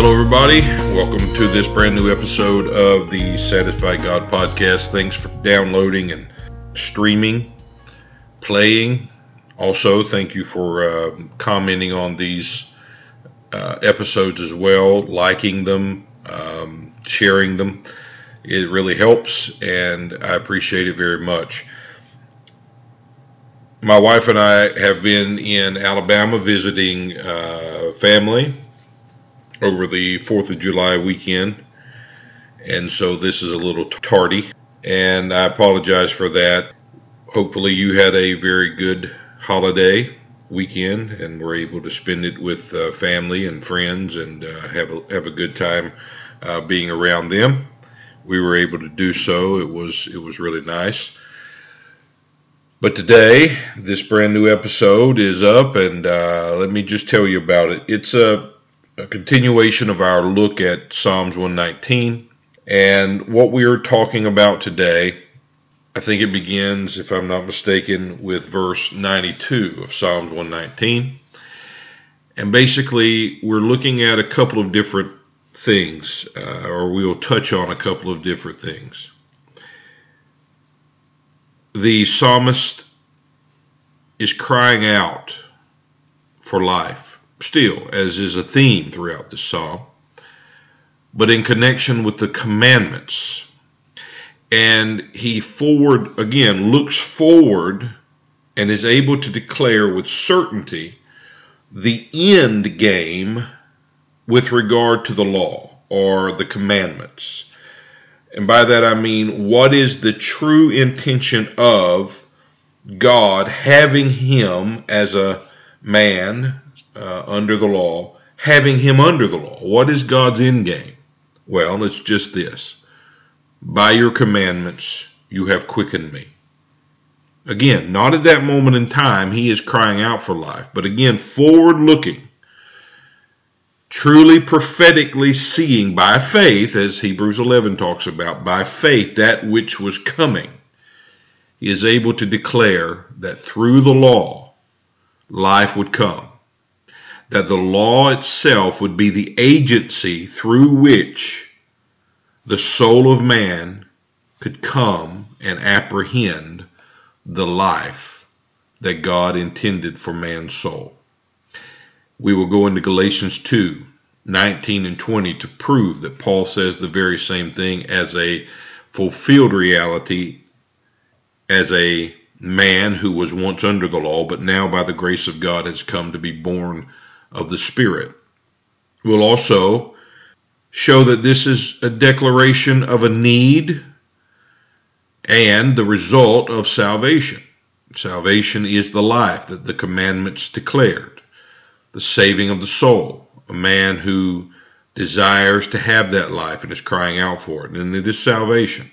Hello, everybody. Welcome to this brand new episode of the Satisfy God podcast. Thanks for downloading and streaming, playing. Also, thank you for commenting on these episodes as well, liking them, sharing them. It really helps, and I appreciate it very much. My wife and I have been in Alabama visiting family over the 4th of July weekend, and so this is a little tardy, and I apologize for that. Hopefully you had a very good holiday weekend and were able to spend it with family and friends and have a good time being around them. We were able to do so. It was really nice. But today, this brand new episode is up, and let me just tell you about it. It's a continuation of our look at Psalms 119. And what we are talking about today, I think it begins, if I'm not mistaken, with verse 92 of Psalms 119. And basically, we're looking at a couple of different things, or we'll touch on a couple of different things. The psalmist is crying out for life, still, as is a theme throughout this psalm, but in connection with the commandments. And he looks forward and is able to declare with certainty the end game with regard to the law or the commandments. And by that I mean, what is the true intention of God having him as a man under the law, having him under the law? What is God's end game? Well, it's just this. By your commandments you have quickened me. Again, not at that moment in time he is crying out for life, but again, forward looking, truly prophetically seeing by faith, as Hebrews 11 talks about, by faith that which was coming. He is able to declare that through the law, life would come. That the law itself would be the agency through which the soul of man could come and apprehend the life that God intended for man's soul. We will go into Galatians 2, 19 and 20 to prove that Paul says the very same thing as a fulfilled reality as a man who was once under the law, but now by the grace of God has come to be born of the Spirit. We'll also show that this is a declaration of a need and the result of salvation. Salvation is the life that the commandments declared, the saving of the soul, a man who desires to have that life and is crying out for it, and it is salvation.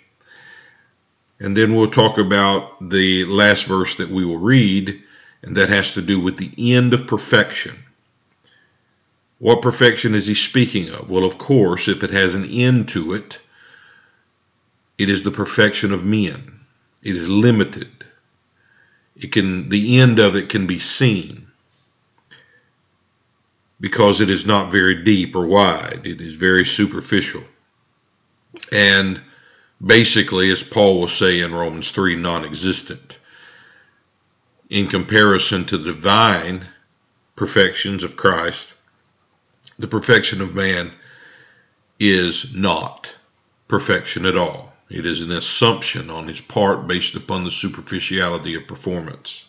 And then we'll talk about the last verse that we will read, and that has to do with the end of perfection. What perfection is he speaking of? Well, of course, if it has an end to it, it is the perfection of men. It is limited. The end of it can be seen because it is not very deep or wide. It is very superficial. And basically, as Paul will say in Romans 3, non-existent. In comparison to the divine perfections of Christ, the perfection of man is not perfection at all. It is an assumption on his part based upon the superficiality of performance.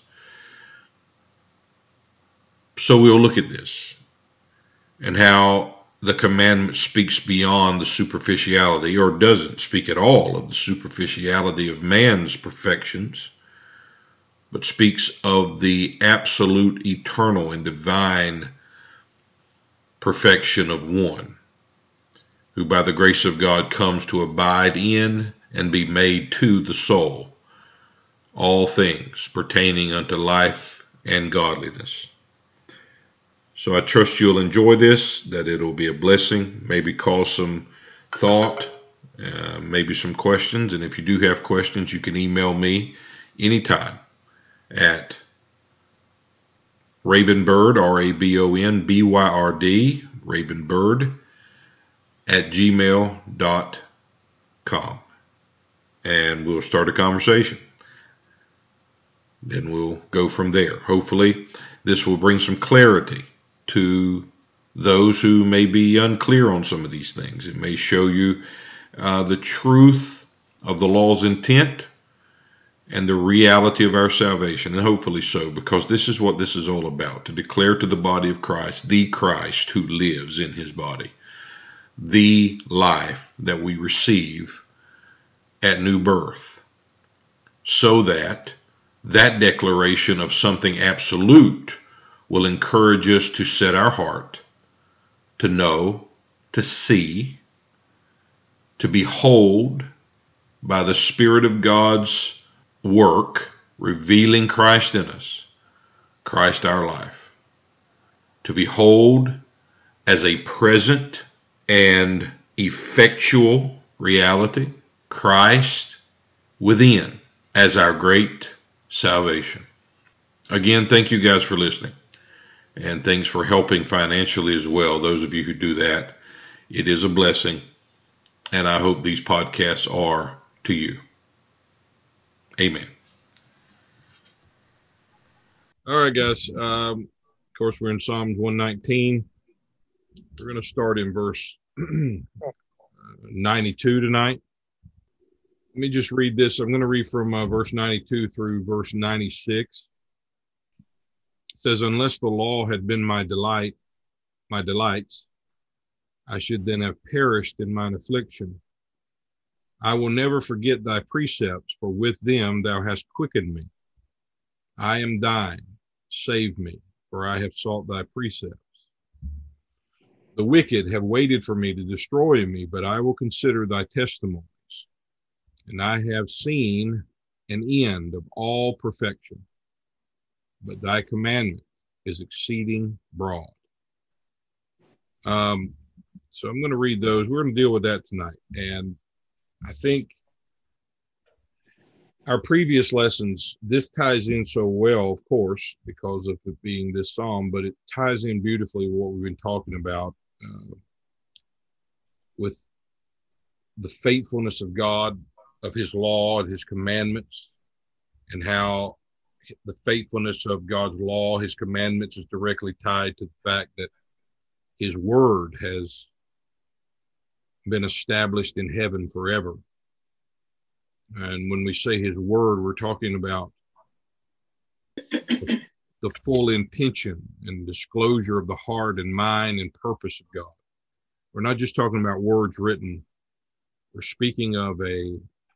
So we'll look at this and how the commandment speaks beyond the superficiality, or doesn't speak at all of the superficiality of man's perfections, but speaks of the absolute, eternal, and divine perfection of one, who by the grace of God comes to abide in and be made to the soul, all things pertaining unto life and godliness. So I trust you'll enjoy this, that it'll be a blessing, maybe cause some thought, maybe some questions. And if you do have questions, you can email me anytime at Ravenbyrd, RABONBYRD, Ravenbyrd and we'll start a conversation. Then we'll go from there. Hopefully, this will bring some clarity to those who may be unclear on some of these things. It may show you the truth of the law's intent and the reality of our salvation, and hopefully so, because this is what this is all about, to declare to the body of Christ, the Christ who lives in his body, the life that we receive at new birth, so that that declaration of something absolute will encourage us to set our heart, to know, to see, to behold by the Spirit of God's work, revealing Christ in us, Christ our life, to behold as a present and effectual reality, Christ within as our great salvation. Again, thank you guys for listening, and thanks for helping financially as well. Those of you who do that, it is a blessing, and I hope these podcasts are to you. Amen. All right, guys. Of course, we're in Psalms 119. We're going to start in verse 92 tonight. Let me just read this. I'm going to read from verse 92 through verse 96. It says, "Unless the law had been my delights, I should then have perished in mine affliction. I will never forget thy precepts, for with them thou hast quickened me. I am thine, save me, for I have sought thy precepts. The wicked have waited for me to destroy me, but I will consider thy testimonies. And I have seen an end of all perfection, but thy commandment is exceeding broad." So I'm going to read those. We're going to deal with that tonight. And I think our previous lessons, this ties in so well, of course, because of it being this psalm, but it ties in beautifully with what we've been talking about with the faithfulness of God, of his law and his commandments, and how the faithfulness of God's law, his commandments, is directly tied to the fact that his word has been established in heaven forever. And when we say his word, we're talking about the full intention and disclosure of the heart and mind and purpose of God. We're not just talking about words written. We're speaking of a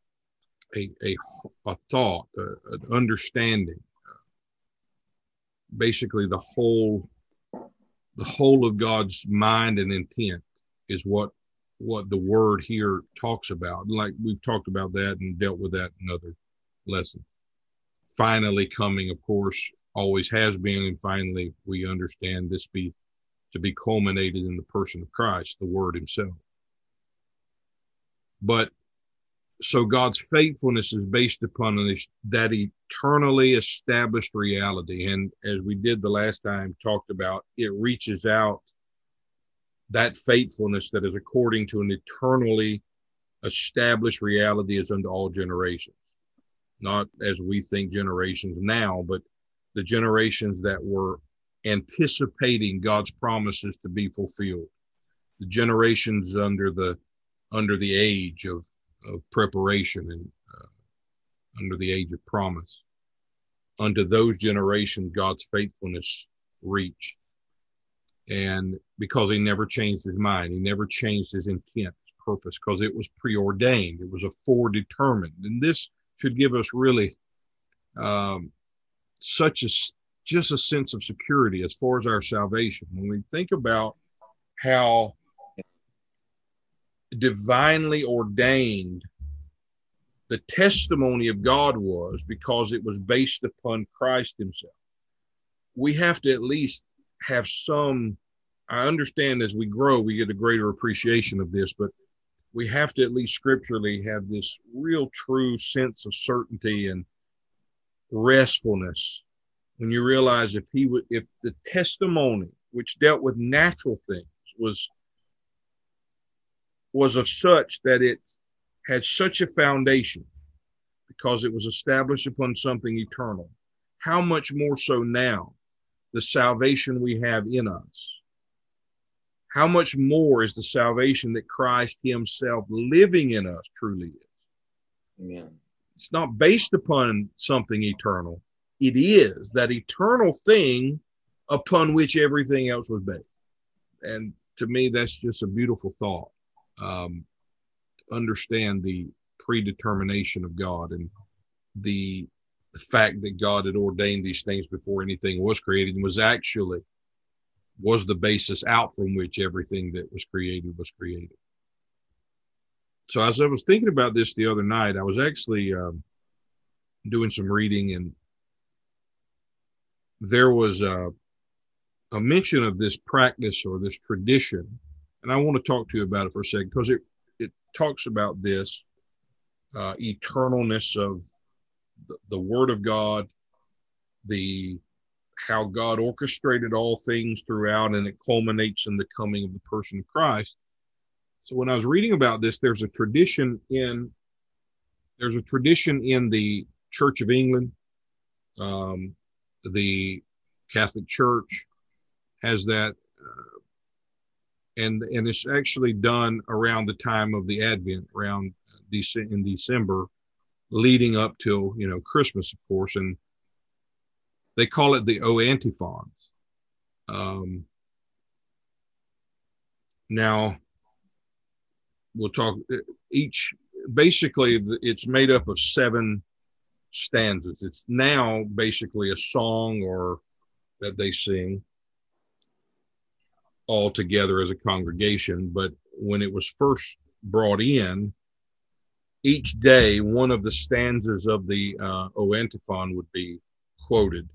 thought, an understanding. Basically, the whole of God's mind and intent is what the word here talks about. Like we've talked about that and dealt with that in other lessons. Finally coming, of course, always has been, and finally we understand this to be culminated in the person of Christ, the Word himself. But so God's faithfulness is based upon that eternally established reality. And as we did the last time, talked about, it reaches out, that faithfulness that is according to an eternally established reality is unto all generations. Not as we think generations now, but the generations that were anticipating God's promises to be fulfilled. The generations under the age of preparation and under the age of promise. Unto those generations, God's faithfulness reached. And because he never changed his mind, he never changed his intent, his purpose, because it was preordained. It was foredetermined. And this should give us really just a sense of security as far as our salvation. When we think about how divinely ordained the testimony of God was, because it was based upon Christ himself, we have to at least have some, I understand as we grow, we get a greater appreciation of this, but we have to at least scripturally have this real true sense of certainty and restfulness when you realize if the testimony, which dealt with natural things, was was of such that it had such a foundation because it was established upon something eternal. How much more so now, the salvation we have in us? How much more is the salvation that Christ himself living in us truly is? Amen. It's not based upon something eternal. It is that eternal thing upon which everything else was based. And to me, that's just a beautiful thought. Understand the predetermination of God and the fact that God had ordained these things before anything was created and was the basis out from which everything that was created was created. So as I was thinking about this the other night, I was actually doing some reading, and there was a mention of this practice or this tradition, and I want to talk to you about it for a second because it talks about this eternalness of the Word of God, how God orchestrated all things throughout, and it culminates in the coming of the person of Christ. So when I was reading about this, there's a tradition in the Church of England. The Catholic Church has that, and it's actually done around the time of the Advent, around in December, leading up till Christmas, of course, and they call it the O Antiphons. Now we'll talk basically it's made up of 7 stanzas. It's now basically a song or that they sing all together as a congregation. But when it was first brought in, each day one of the stanzas of the O Antiphon would be quoted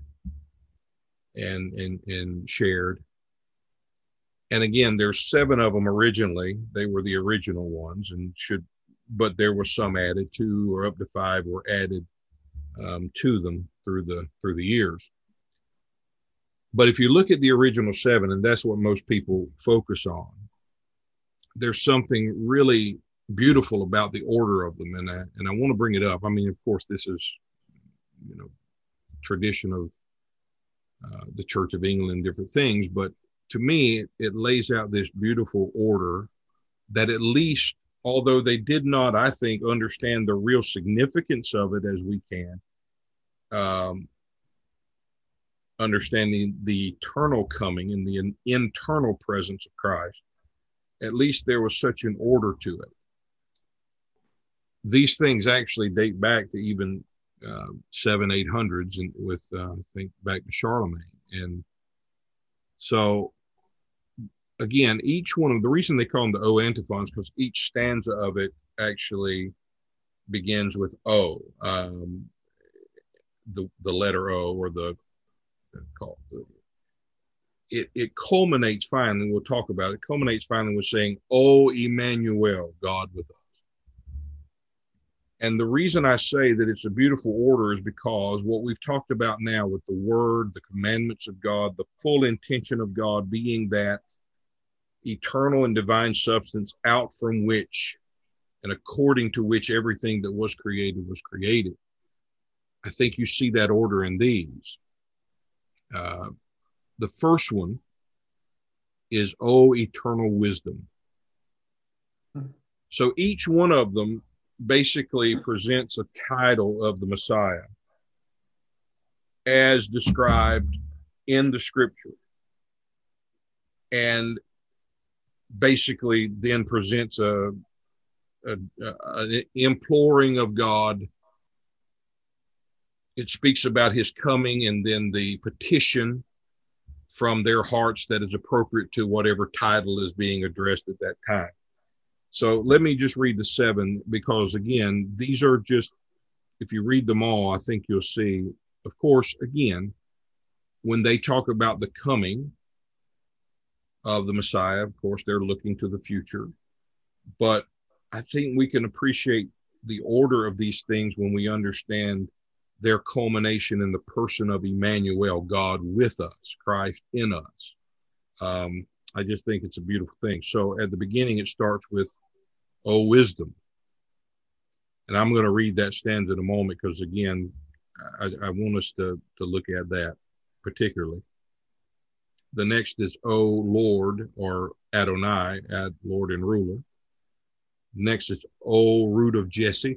and shared. And again, there's 7 of them originally. They were the original ones, but there were some added, 2 or up to 5 were added to them through the years. But if you look at the original 7, and that's what most people focus on, there's something really beautiful about the order of them, and I want to bring it up. I mean, of course, this is tradition of the Church of England and different things, but to me, it lays out this beautiful order that at least, although they did not, I think, understand the real significance of it as we can, understanding the eternal coming and the internal presence of Christ, at least there was such an order to it. These things actually date back to even 700-800s, and with I think back to Charlemagne. And so again, each one of the reason they call them the O Antiphons, because each stanza of it actually begins with O, the letter O, or it culminates finally, we'll talk about it, culminates finally with saying, O Emmanuel, God with us. And the reason I say that it's a beautiful order is because what we've talked about now with the Word, the commandments of God, the full intention of God being that eternal and divine substance out from which and according to which everything that was created was created. I think you see that order in these. The first one is, O eternal wisdom. So each one of them basically presents a title of the Messiah as described in the scripture, and basically then presents an imploring of God. It speaks about his coming, and then the petition from their hearts that is appropriate to whatever title is being addressed at that time. So let me just read the 7, because again, these are just, if you read them all, I think you'll see, of course, again, when they talk about the coming of the Messiah, of course, they're looking to the future. But I think we can appreciate the order of these things when we understand their culmination in the person of Emmanuel, God with us, Christ in us. I just think it's a beautiful thing. So at the beginning, it starts with O wisdom. And I'm going to read that stanza in a moment because, again, I want us to look at that particularly. The next is O Lord, or Adonai, Lord and ruler. Next is O root of Jesse.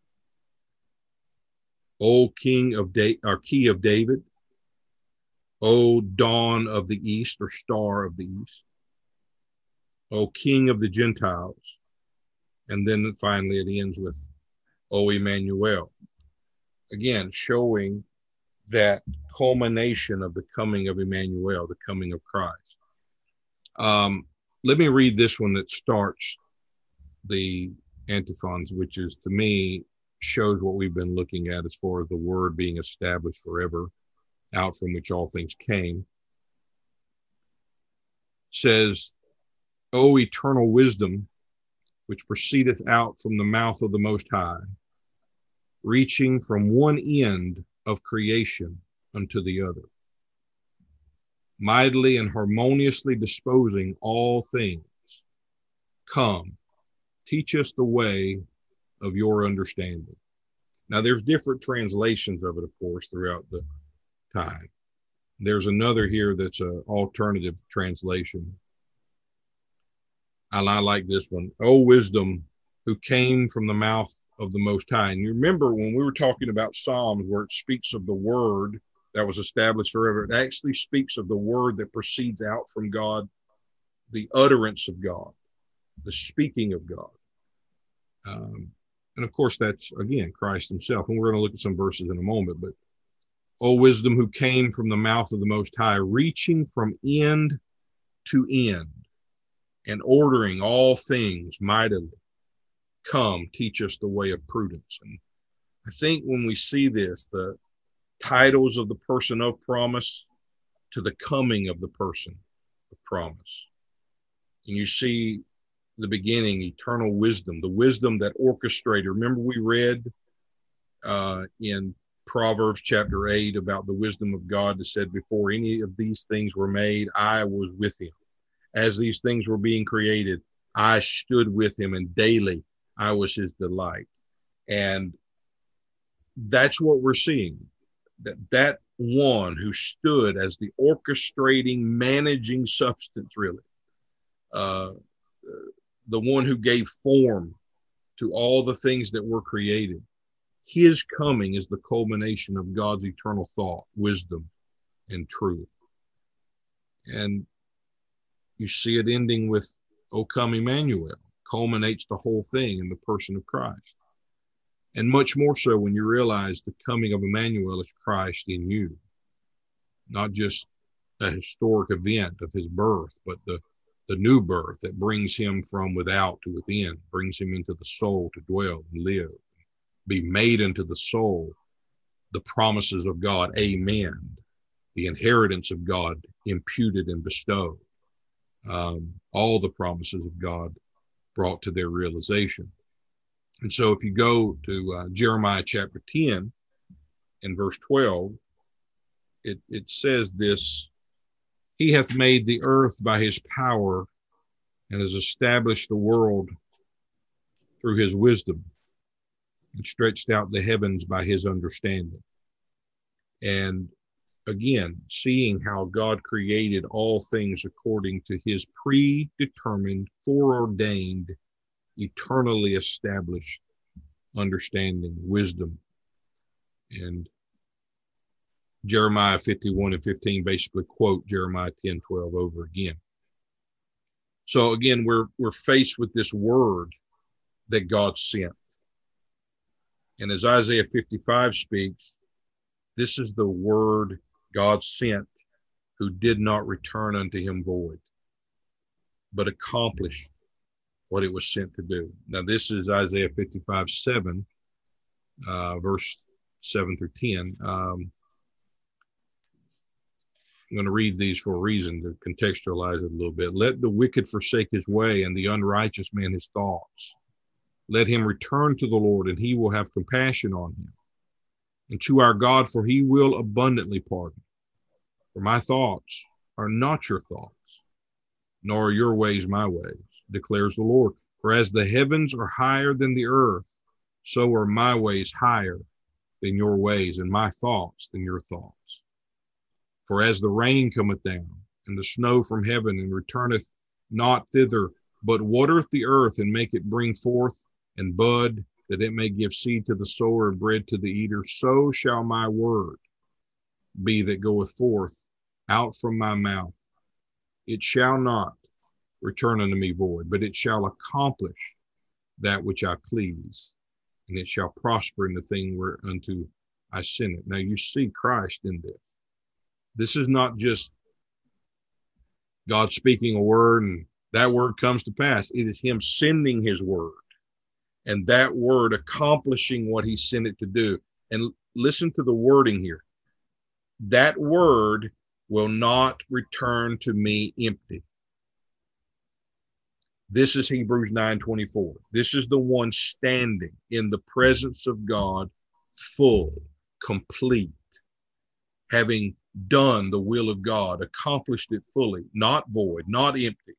O King of or Key of David. O dawn of the east, or star of the east. O King of the Gentiles. And then finally it ends with O Emmanuel. Again, showing that culmination of the coming of Emmanuel, the coming of Christ. Let me read this one that starts the antiphons, which is, to me, shows what we've been looking at as far as the word being established forever, out from which all things came. It says, O eternal wisdom, which proceedeth out from the mouth of the Most High, reaching from one end of creation unto the other, mightily and harmoniously disposing all things. Come, teach us the way of your understanding. Now, there's different translations of it, of course, throughout the time. There's another here that's an alternative translation. And I like this one. O wisdom, who came from the mouth of the Most High. And you remember when we were talking about Psalms, where it speaks of the word that was established forever, it actually speaks of the word that proceeds out from God, the utterance of God, the speaking of God. And of course, that's, again, Christ himself. And we're going to look at some verses in a moment. But, O wisdom, who came from the mouth of the Most High, reaching from end to end and ordering all things mightily. Come, teach us the way of prudence. And I think when we see this, the titles of the person of promise to the coming of the person of promise. And you see the beginning, eternal wisdom, the wisdom that orchestrated. Remember we read in Proverbs chapter 8 about the wisdom of God that said, before any of these things were made, I was with him. As these things were being created, I stood with him, and daily I was his delight. And that's what we're seeing. That one who stood as the orchestrating, managing substance, really, the one who gave form to all the things that were created. His coming is the culmination of God's eternal thought, wisdom, and truth. And you see it ending with, O come Emmanuel, culminates the whole thing in the person of Christ. And much more so when you realize the coming of Emmanuel is Christ in you, not just a historic event of his birth, but the new birth that brings him from without to within, brings him into the soul to dwell and live, be made into the soul, the promises of God, amen, the inheritance of God imputed and bestowed, all the promises of God brought to their realization. And so if you go to Jeremiah chapter 10 and verse 12, it says this, he hath made the earth by his power and has established the world through his wisdom and stretched out the heavens by his understanding. And again, seeing how God created all things according to his predetermined, foreordained, eternally established understanding, wisdom. And Jeremiah 51 and 15 basically quote Jeremiah 10:12 over again. So again, we're faced with this word that God sent. And as Isaiah 55 speaks, this is the word God sent, who did not return unto him void, but accomplished what it was sent to do. Now, this is Isaiah 55:7, verse 7 through 10. I'm going to read these for a reason, to contextualize it a little bit. Let the wicked forsake his way, and the unrighteous man his thoughts. Let him return to the Lord, and he will have compassion on him. And to our God, for he will abundantly pardon. For my thoughts are not your thoughts, nor are your ways my ways, declares the Lord. For as the heavens are higher than the earth, so are my ways higher than your ways, and my thoughts than your thoughts. For as the rain cometh down, and the snow from heaven, and returneth not thither, but watereth the earth, and make it bring forth and bud, that it may give seed to the sower and bread to the eater, so shall my word be that goeth forth out from my mouth. It shall not return unto me void, but it shall accomplish that which I please, and it shall prosper in the thing whereunto I send it. Now you see Christ in this. This is not just God speaking a word and that word comes to pass. It is him sending his word and that word accomplishing what he sent it to do. And listen to the wording here. That word will not return to me empty. This is Hebrews 9:24. This is the one standing in the presence of God, full, complete, having done the will of God, accomplished it fully, not void, not empty.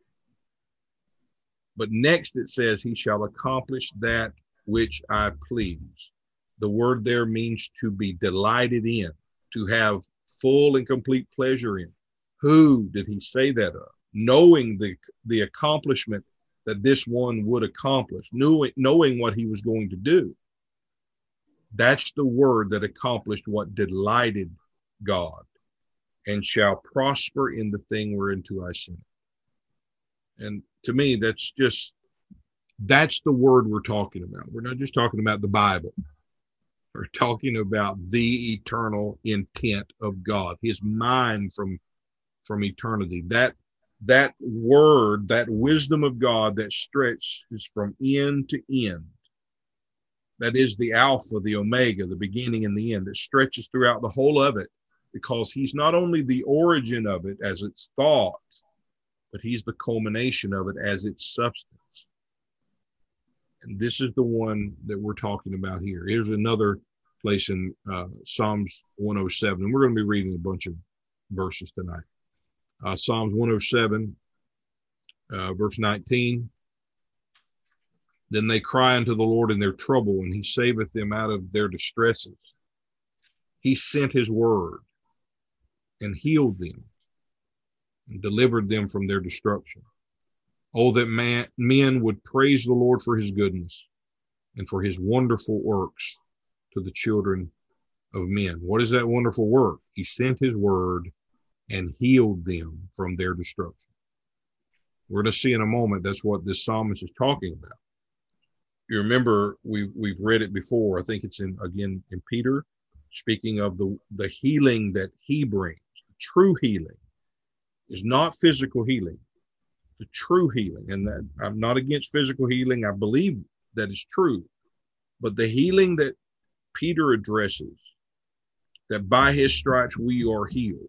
But next it says, he shall accomplish that which I please. The word there means to be delighted in, to have full and complete pleasure in. Who did he say that of? Knowing the accomplishment that this one would accomplish, knowing what he was going to do. That's the word that accomplished what delighted God, and shall prosper in the thing whereunto I sent it. And to me, that's the word we're talking about. We're not just talking about the Bible. We're talking about the eternal intent of God, his mind from eternity. That word, that wisdom of God that stretches from end to end. That is the Alpha, the Omega, the beginning and the end, that stretches throughout the whole of it, because he's not only the origin of it as its thought, but he's the culmination of it as its substance. And this is the one that we're talking about here. Here's another place in Psalms 107. And we're going to be reading a bunch of verses tonight. Psalms 107, verse 19. Then they cry unto the Lord in their trouble, and he saveth them out of their distresses. He sent his word and healed them and delivered them from their destruction. Oh, that men would praise the Lord for his goodness and for his wonderful works to the children of men. What is that wonderful work? He sent his word and healed them from their destruction. We're going to see in a moment that's what this psalmist is talking about. You remember we've read it before. I think it's in Peter, speaking of the healing that he brings. The true healing is not physical healing. The true healing, and that I'm not against physical healing. I believe that is true, but the healing that Peter addresses, that by his stripes we are healed,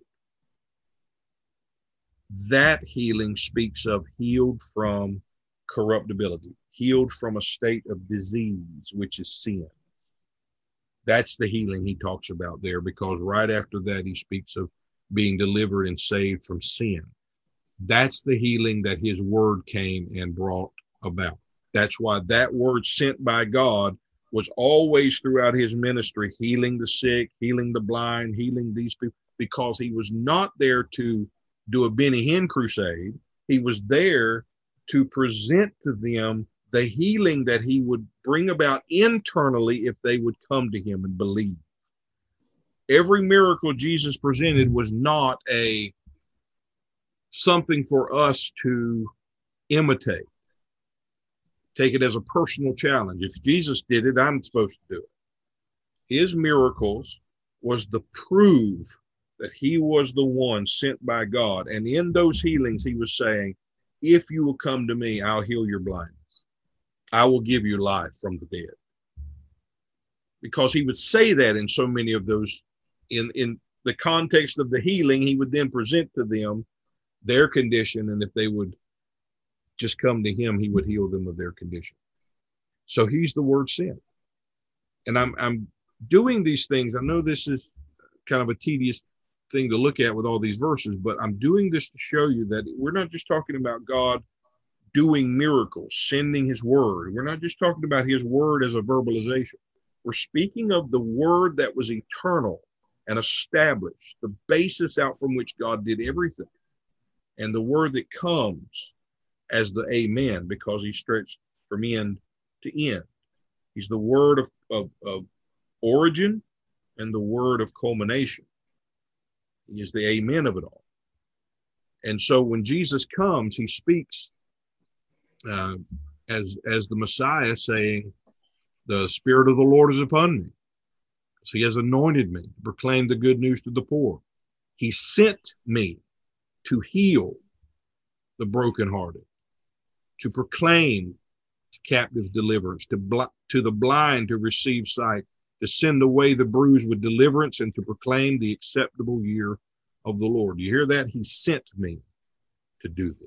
that healing speaks of healed from corruptibility, healed from a state of disease, which is sin. That's the healing he talks about there, because right after that he speaks of being delivered and saved from sin. That's the healing that his word came and brought about. That's why that word sent by God was always throughout his ministry, healing the sick, healing the blind, healing these people, because he was not there to do a Benny Hinn crusade. He was there to present to them the healing that he would bring about internally if they would come to him and believe. Every miracle Jesus presented was not something for us to imitate. Take it as a personal challenge. If Jesus did it, I'm supposed to do it. His miracles was the proof that he was the one sent by God. And in those healings, he was saying, if you will come to me, I'll heal your blindness. I will give you life from the dead. Because he would say that in so many of those, in the context of the healing, he would then present to them their condition, and if they would just come to him, he would heal them of their condition. So he's the word sent. And I'm doing these things. I know this is kind of a tedious thing to look at with all these verses, but I'm doing this to show you that we're not just talking about God doing miracles, sending his word. We're not just talking about his word as a verbalization. We're speaking of the word that was eternal and established, the basis out from which God did everything. And the word that comes as the amen, because he stretched from end to end. He's the word of origin and the word of culmination. He is the amen of it all. And so when Jesus comes, he speaks as the Messiah, saying, the Spirit of the Lord is upon me. So he has anointed me to proclaim the good news to the poor. He sent me to heal the brokenhearted, to proclaim to captives deliverance, to the blind to receive sight, to send away the bruised with deliverance, and to proclaim the acceptable year of the Lord. You hear that? He sent me to do this.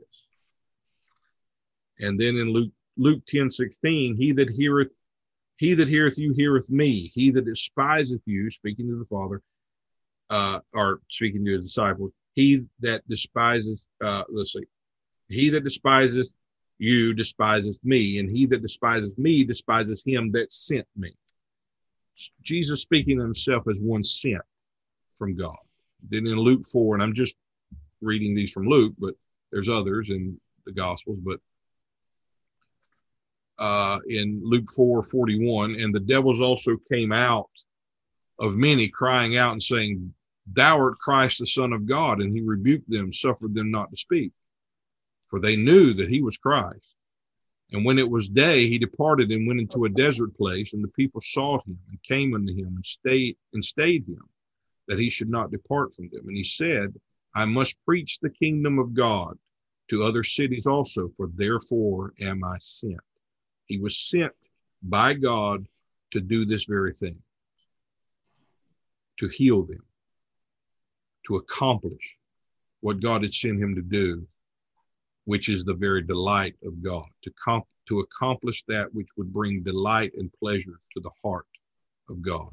And then in Luke 10:16, he that heareth you heareth me. He that despiseth you, speaking to the Father, or speaking to his disciples, he that despiseth, he that despiseth you despiseth me, and he that despiseth me despises him that sent me. Jesus speaking of himself as one sent from God. Then in Luke 4, and I'm just reading these from Luke, but there's others in the Gospels, but in Luke 4:41, and the devils also came out of many, crying out and saying, Thou art Christ, the Son of God. And he rebuked them, suffered them not to speak, for they knew that he was Christ. And when it was day, he departed and went into a desert place, and the people sought him and came unto him and stayed him, that he should not depart from them. And he said, I must preach the kingdom of God to other cities also, for therefore am I sent. He was sent by God to do this very thing, to heal them, to accomplish what God had sent him to do, which is the very delight of God, to accomplish that which would bring delight and pleasure to the heart of God.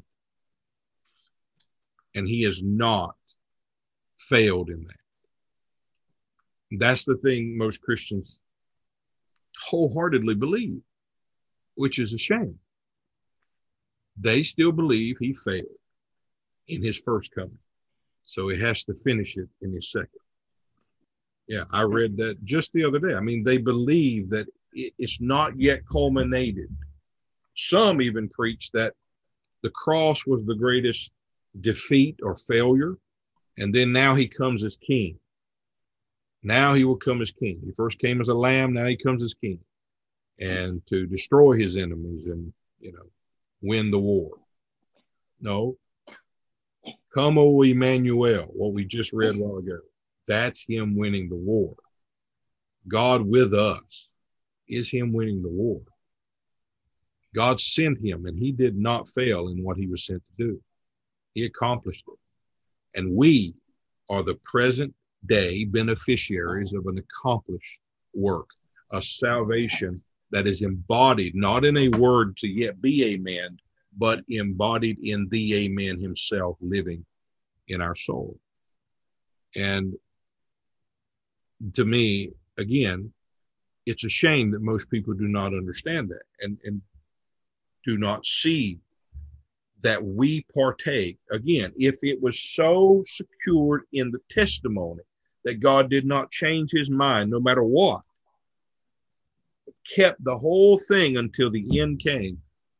And he has not failed in that. That's the thing most Christians wholeheartedly believe, which is a shame. They still believe he failed in his first coming, so he has to finish it in his second. Yeah, I read that just the other day. I mean, they believe that it's not yet culminated. Some even preach that the cross was the greatest defeat or failure, and then now he comes as king. Now he will come as king. He first came as a lamb, now he comes as king, and to destroy his enemies and, win the war. No. Come, O Emmanuel, what we just read a while ago. That's him winning the war. God with us is him winning the war. God sent him, and he did not fail in what he was sent to do. He accomplished it. And we are the present day beneficiaries of an accomplished work, a salvation that is embodied, not in a word to yet be amen, but embodied in the amen himself living in our soul. And to me, again, it's a shame that most people do not understand that and do not see that we partake. Again, if it was so secured in the testimony that God did not change his mind no matter what, kept the whole thing until the end came,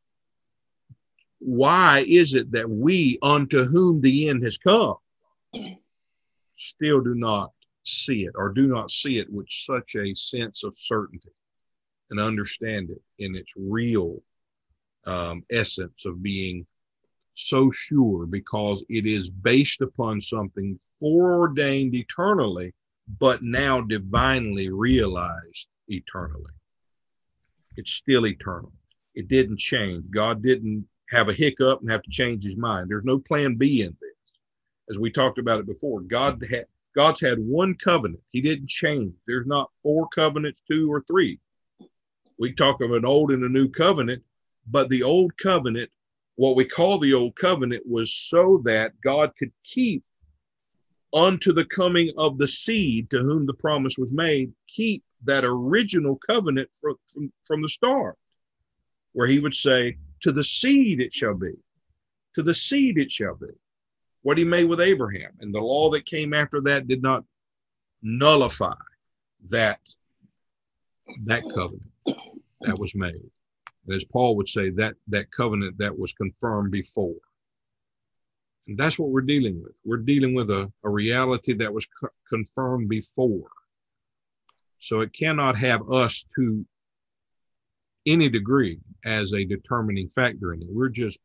why is it that we, unto whom the end has come, still do not see it, or do not see it with such a sense of certainty and understand it in its real essence of being so sure, because it is based upon something foreordained eternally, but now divinely realized eternally. It's still eternal. It didn't change. God didn't have a hiccup and have to change his mind. There's no plan B in this. As we talked about it before, God's had one covenant. He didn't change. There's not 4 covenants, 2 or 3. We talk of an old and a new covenant, but the old covenant, what we call the old covenant, was so that God could keep unto the coming of the seed to whom the promise was made, keep that original covenant from the start, where he would say, to the seed it shall be, to the seed it shall be. What he made with Abraham. And the law that came after that did not nullify that covenant that was made. And as Paul would say, that covenant that was confirmed before. And that's what we're dealing with. We're dealing with a reality that was confirmed before. So it cannot have us to any degree as a determining factor in it. We're just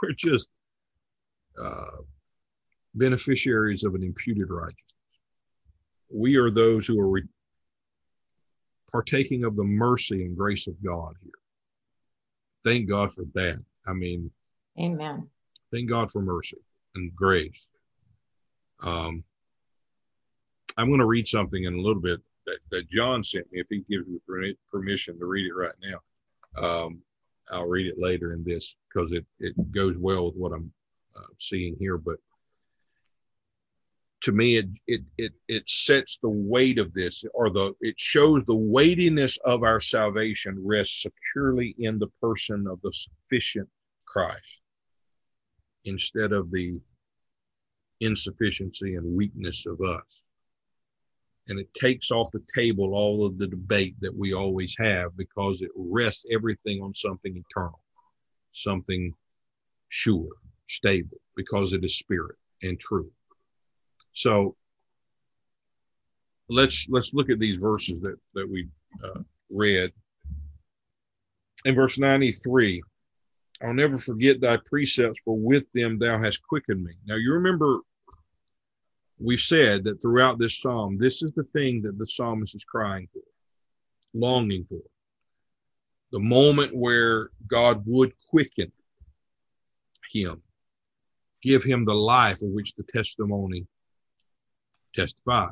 beneficiaries of an imputed righteousness. We are those who are partaking of the mercy and grace of God here. Thank God for that. I mean, amen. Thank God for mercy and grace. I'm going to read something in a little bit that John sent me, if he gives me permission to read it right now. I'll read it later in this because it goes well with what I'm seeing here. But to me, it sets the weight of this, or it shows the weightiness of our salvation rests securely in the person of the sufficient Christ, instead of the insufficiency and weakness of us. And it takes off the table all of the debate that we always have, because it rests everything on something eternal, something sure, stable, because it is spirit and truth. So let's look at these verses that we read. In verse 93, I'll never forget thy precepts, for with them thou hast quickened me. Now you remember we've said that throughout this psalm, this is the thing that the psalmist is crying for, longing for. The moment where God would quicken him, give him the life of which the testimony testifies.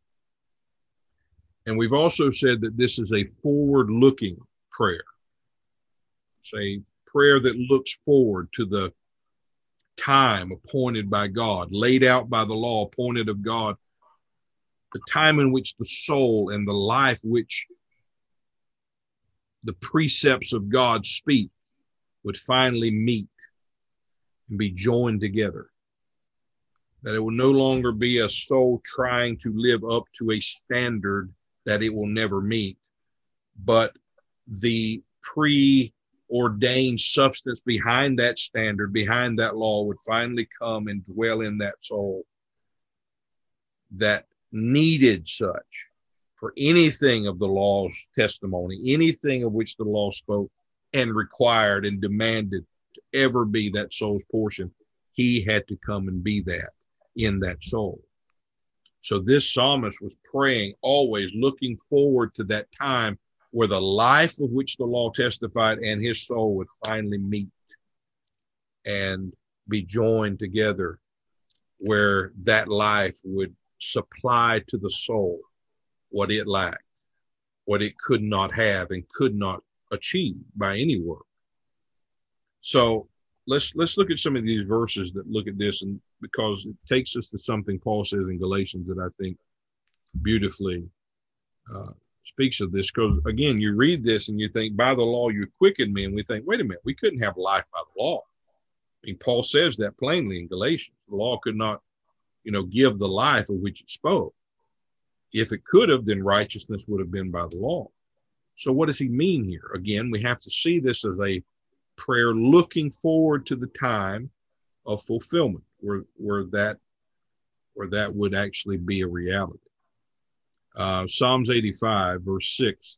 And we've also said that this is a forward-looking prayer. It's a prayer that looks forward to the time appointed by God, laid out by the law, appointed of God, the time in which the soul and the life which the precepts of God speak would finally meet and be joined together. That it will no longer be a soul trying to live up to a standard that it will never meet, but the preordained substance behind that standard, behind that law, would finally come and dwell in that soul that needed such for anything of the law's testimony, anything of which the law spoke and required and demanded to ever be that soul's portion. He had to come and be that in that soul. So this psalmist was praying, always looking forward to that time where the life of which the law testified and his soul would finally meet and be joined together, where that life would supply to the soul what it lacked, what it could not have and could not achieve by any work. So let's look at some of these verses that look at this, and because it takes us to something Paul says in Galatians that I think beautifully speaks of this. Because again, you read this and you think, by the law you quickened me, and we think, wait a minute, we couldn't have life by the law. I mean, Paul says that plainly in Galatians. The law could not, give the life of which it spoke. If it could have, then righteousness would have been by the law. So what does he mean here? Again, we have to see this as a prayer looking forward to the time of fulfillment, where that would actually be a reality. Psalms 85, verse 6.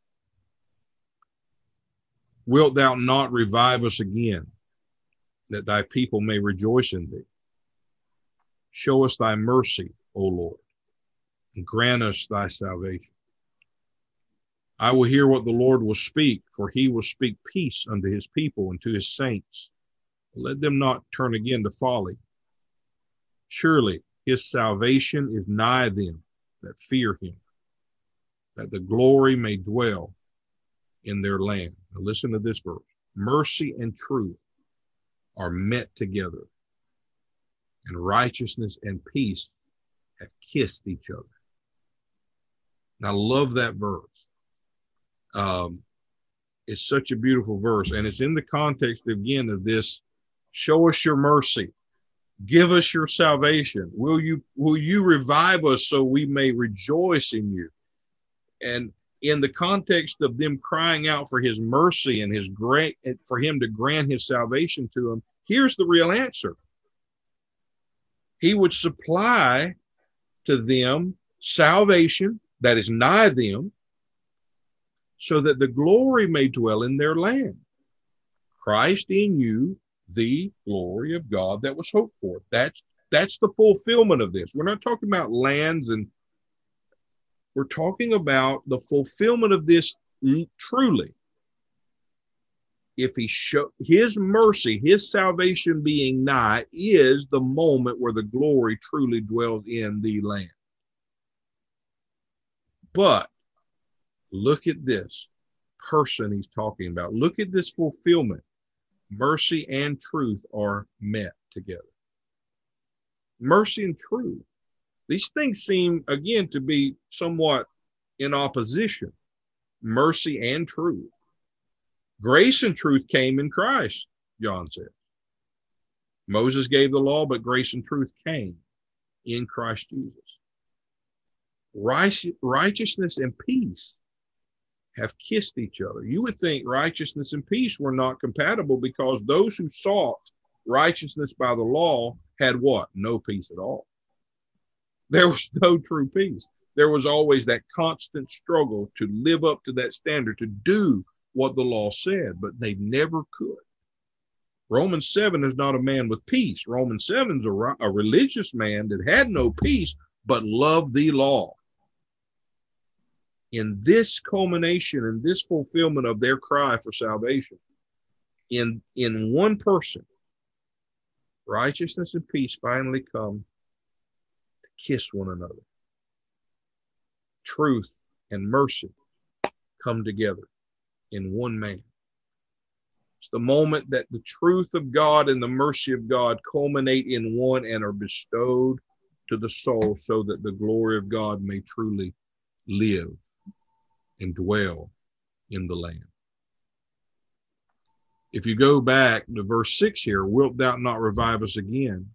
Wilt thou not revive us again, that thy people may rejoice in thee? Show us thy mercy, O Lord, and grant us thy salvation. I will hear what the Lord will speak, for he will speak peace unto his people and to his saints. Let them not turn again to folly. Surely his salvation is nigh them that fear him, that the glory may dwell in their land. Now listen to this verse. Mercy and truth are met together, and righteousness and peace have kissed each other. Now, I love that verse. It's such a beautiful verse, and it's in the context again of this: show us your mercy, give us your salvation. Will you revive us so we may rejoice in you? And in the context of them crying out for his mercy and his great, for him to grant his salvation to them, here's the real answer. He would supply to them salvation that is nigh them, so that the glory may dwell in their land. Christ in you, the glory of God that was hoped for. That's the fulfillment of this. We're not talking about lands, and we're talking about the fulfillment of this truly. If he show his mercy, his salvation being nigh, is the moment where the glory truly dwells in the land. But look at this person he's talking about. Look at this fulfillment. Mercy and truth are met together. Mercy and truth. These things seem, again, to be somewhat in opposition. Mercy and truth. Grace and truth came in Christ, John said. Moses gave the law, but grace and truth came in Christ Jesus. Righteousness and peace have kissed each other. You would think righteousness and peace were not compatible, because those who sought righteousness by the law had what? No peace at all. There was no true peace. There was always that constant struggle to live up to that standard, to do what the law said, but they never could. Romans 7 is not a man with peace. Romans 7 is a religious man that had no peace, but loved the law. In this culmination and this fulfillment of their cry for salvation, in one person, righteousness and peace finally come to kiss one another. Truth and mercy come together in one man. It's the moment that the truth of God and the mercy of God culminate in one and are bestowed to the soul, so that the glory of God may truly live and dwell in the land. If you go back to verse 6 here, wilt thou not revive us again?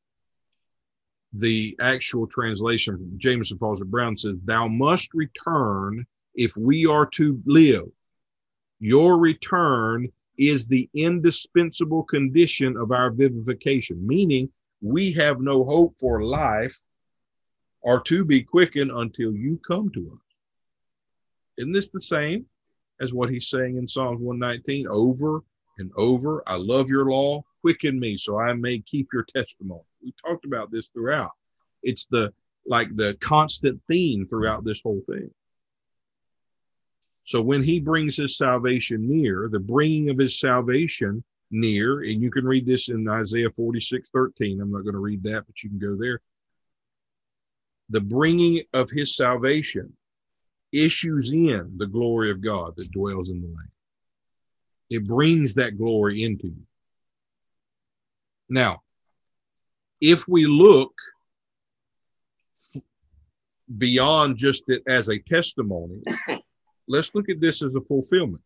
The actual translation from Jameson Fawcett Brown says, thou must return if we are to live. Your return is the indispensable condition of our vivification, meaning we have no hope for life or to be quickened until you come to us. Isn't this the same as what he's saying in Psalms 119 over and over? I love your law. Quicken me so I may keep your testimony. We talked about this throughout. It's the constant theme throughout this whole thing. So when he brings his salvation near, the bringing of his salvation near, and you can read this in Isaiah 46:13. I'm not going to read that, but you can go there. The bringing of his salvation issues in the glory of God that dwells in the land. It brings that glory into you. Now, if we look beyond just it as a testimony, let's look at this as a fulfillment.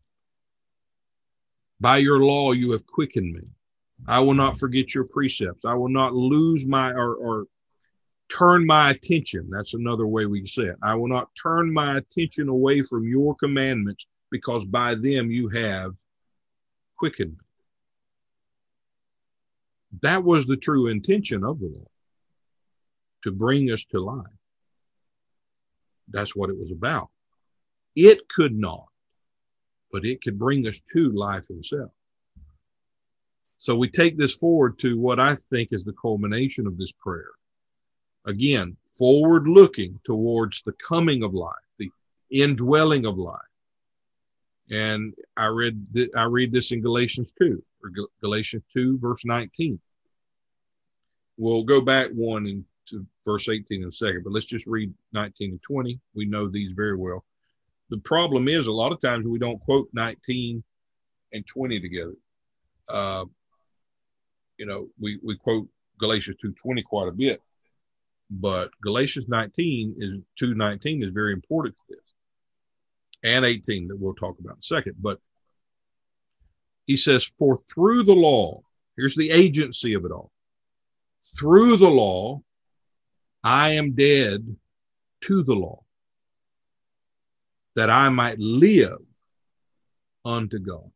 By your law, you have quickened me. I will not forget your precepts. I will not lose my or turn my attention. That's another way we can say it. I will not turn my attention away from your commandments, because by them you have quickened me. That was the true intention of the law, to bring us to life. That's what it was about. It could not, but it could bring us to life itself. So we take this forward to what I think is the culmination of this prayer. Again, forward looking towards the coming of life, the indwelling of life. And I read this in Galatians 2, or Galatians 2, verse 19. We'll go back one to verse 18 in a second, but let's just read 19 and 20. We know these very well. The problem is, a lot of times we don't quote 19 and 20 together. We quote Galatians 2:20 quite a bit, but Galatians 2:19 is very important to this. and 18 that we'll talk about in a second. But he says, for through the law, here's the agency of it all. Through the law, I am dead to the law, that I might live unto God.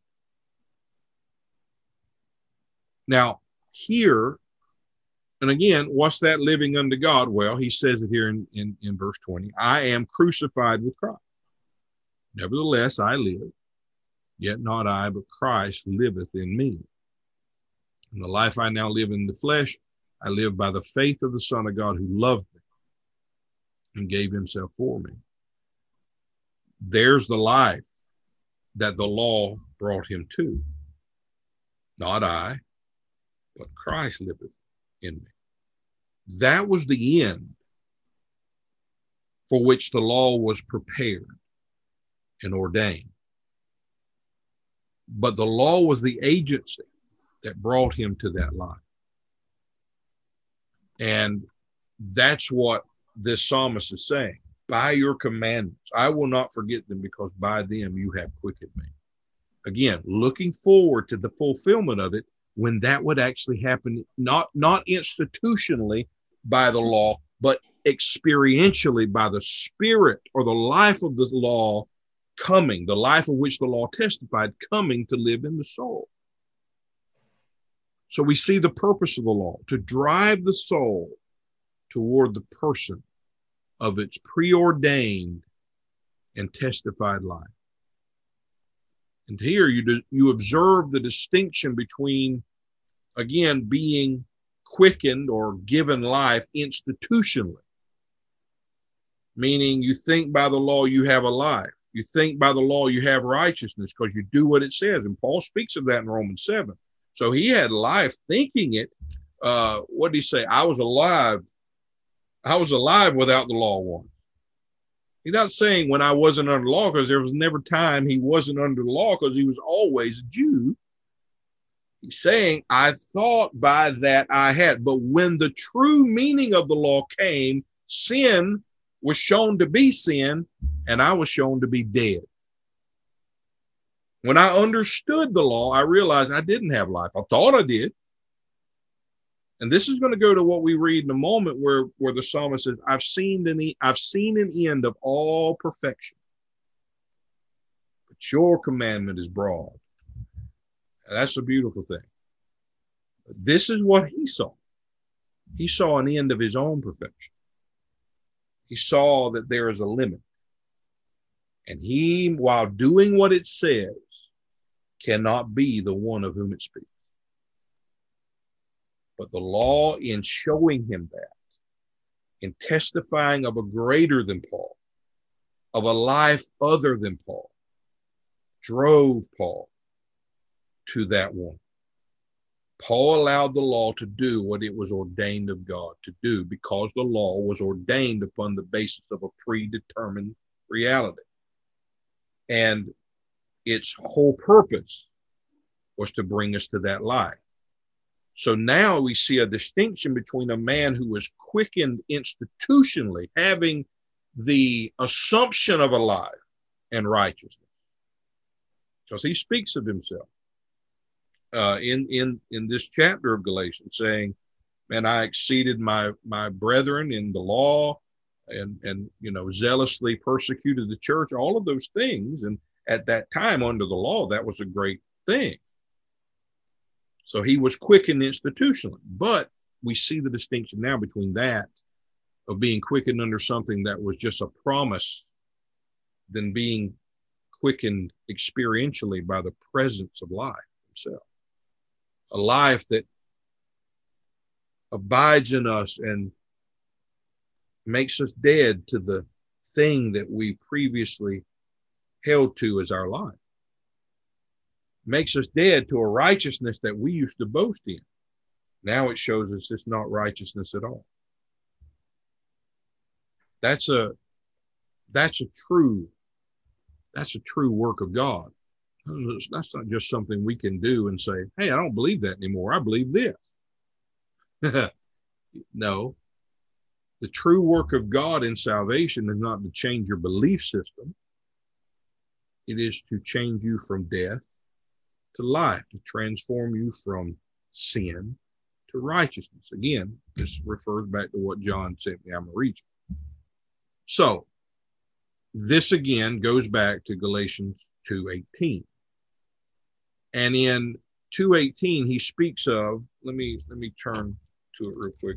Now, here, and again, what's that living unto God? Well, he says it here in verse 20. I am crucified with Christ. Nevertheless, I live, yet not I, but Christ liveth in me. In the life I now live in the flesh, I live by the faith of the Son of God who loved me and gave himself for me. There's the life that the law brought him to. Not I, but Christ liveth in me. That was the end for which the law was prepared and ordained. But the law was the agency that brought him to that life. And that's what this psalmist is saying. By your commandments, I will not forget them, because by them you have quickened me. Again, looking forward to the fulfillment of it when that would actually happen, not institutionally by the law, but experientially by the Spirit, or the life of the law coming, the life of which the law testified, coming to live in the soul. So we see the purpose of the law, to drive the soul toward the person of its preordained and testified life. And here you observe the distinction between, again, being quickened or given life institutionally, meaning you think by the law you have a life. You think by the law you have righteousness because you do what it says. And Paul speaks of that in Romans 7. So he had life thinking it. What did he say? I was alive without the law once. He's not saying when I wasn't under law, because there was never time he wasn't under the law, because he was always a Jew. He's saying, I thought by that I had. But when the true meaning of the law came, sin was shown to be sin, and I was shown to be dead. When I understood the law, I realized I didn't have life. I thought I did. And this is going to go to what we read in a moment, where the psalmist says, I've seen an end of all perfection, but your commandment is broad. And that's a beautiful thing. This is what he saw. He saw an end of his own perfection. He saw that there is a limit. And he, while doing what it says, cannot be the one of whom it speaks. But the law, in showing him that, in testifying of a greater than Paul, of a life other than Paul, drove Paul to that one. Paul allowed the law to do what it was ordained of God to do, because the law was ordained upon the basis of a predetermined reality. And its whole purpose was to bring us to that life. So now we see a distinction between a man who was quickened institutionally, having the assumption of a life and righteousness. Because he speaks of himself in this chapter of Galatians, saying, man, I exceeded my brethren in the law, and zealously persecuted the church, all of those things. And at that time, under the law, that was a great thing. So he was quickened institutionally. But we see the distinction now between that of being quickened under something that was just a promise, than being quickened experientially by the presence of life himself. A life that abides in us and makes us dead to the thing that we previously held to as our life. Makes us dead to a righteousness that we used to boast in. Now it shows us it's not righteousness at all. That's a true work of God. That's not just something we can do and say, hey, I don't believe that anymore. I believe this. No. The true work of God in salvation is not to change your belief system. It is to change you from death to life, to transform you from sin to righteousness. Again, this refers back to what John sent me. I'm going to read you. So, this again goes back to Galatians 2:18. And in 2:18, he speaks of, let me turn to it real quick,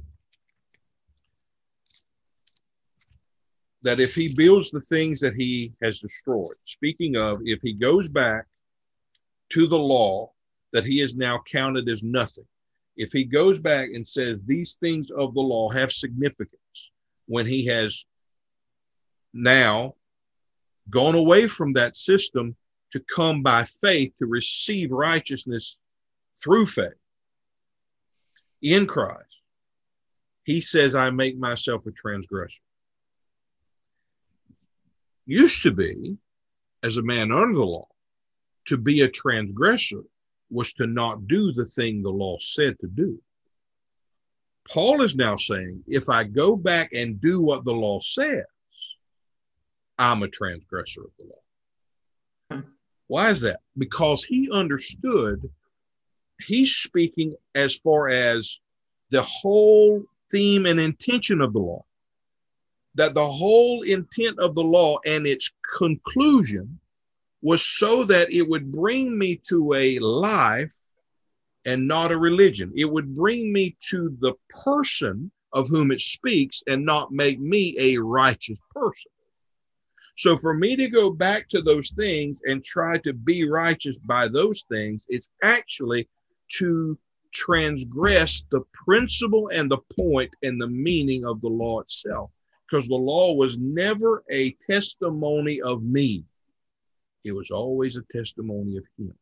that if he builds the things that he has destroyed, speaking of, if he goes back to the law that he is now counted as nothing, if he goes back and says these things of the law have significance, when he has now gone away from that system to come by faith to receive righteousness through faith in Christ, he says, I make myself a transgressor. Used to be, as a man under the law, to be a transgressor was to not do the thing the law said to do. Paul is now saying, if I go back and do what the law says, I'm a transgressor of the law. Why is that? Because he understood, he's speaking as far as the whole theme and intention of the law. That the whole intent of the law and its conclusion was so that it would bring me to a life and not a religion. It would bring me to the person of whom it speaks and not make me a righteous person. So for me to go back to those things and try to be righteous by those things, it's actually to transgress the principle and the point and the meaning of the law itself. Because the law was never a testimony of me. It was always a testimony of him.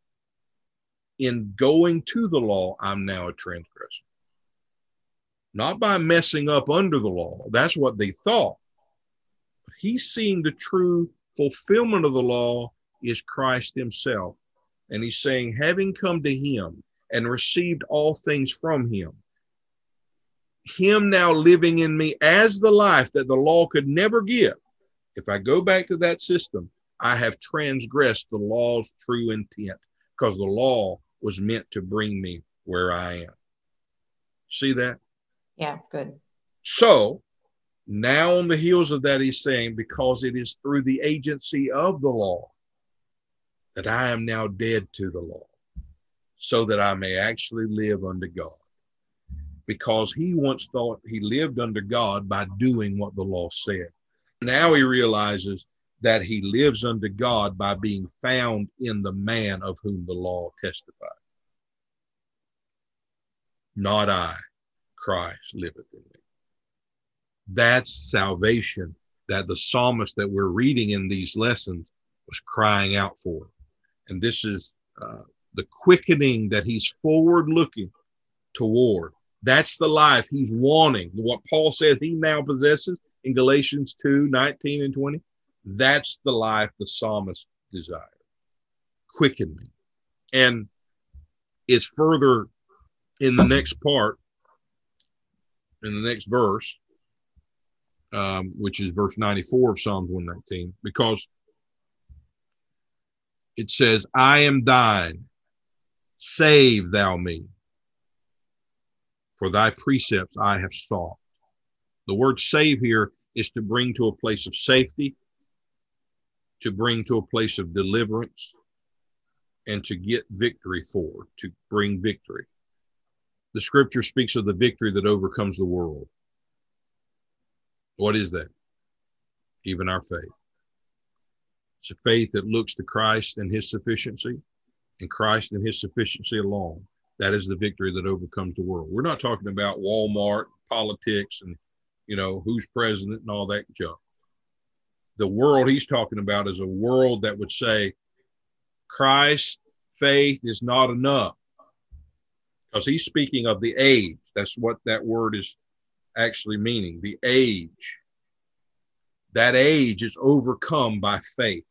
In going to the law, I'm now a transgressor. Not by messing up under the law. That's what they thought. But he's seeing the true fulfillment of the law is Christ himself. And he's saying, having come to him and received all things from him now living in me as the life that the law could never give. If I go back to that system, I have transgressed the law's true intent, because the law was meant to bring me where I am. See that? Yeah, good. So now on the heels of that, he's saying, because it is through the agency of the law that I am now dead to the law, so that I may actually live unto God. Because he once thought he lived under God by doing what the law said. Now he realizes that he lives unto God by being found in the man of whom the law testified. Not I, Christ liveth in me. That's salvation that the psalmist that we're reading in these lessons was crying out for. And this is the quickening that he's forward looking toward. That's the life he's wanting. What Paul says he now possesses in Galatians 2:19 and 20. That's the life the psalmist desired. Quicken me. And it's further in the next part, in the next verse, which is verse 94 of Psalms 119, because it says, I am thine, save thou me. For thy precepts I have sought. The word save here is to bring to a place of safety, to bring to a place of deliverance, and to get victory for, to bring victory. The scripture speaks of the victory that overcomes the world. What is that? Even our faith. It's a faith that looks to Christ and his sufficiency, and Christ and his sufficiency alone. That is the victory that overcomes the world. We're not talking about Walmart, politics, and, who's president and all that junk. The world he's talking about is a world that would say Christ's faith is not enough. Because he's speaking of the age. That's what that word is actually meaning. The age. That age is overcome by faith.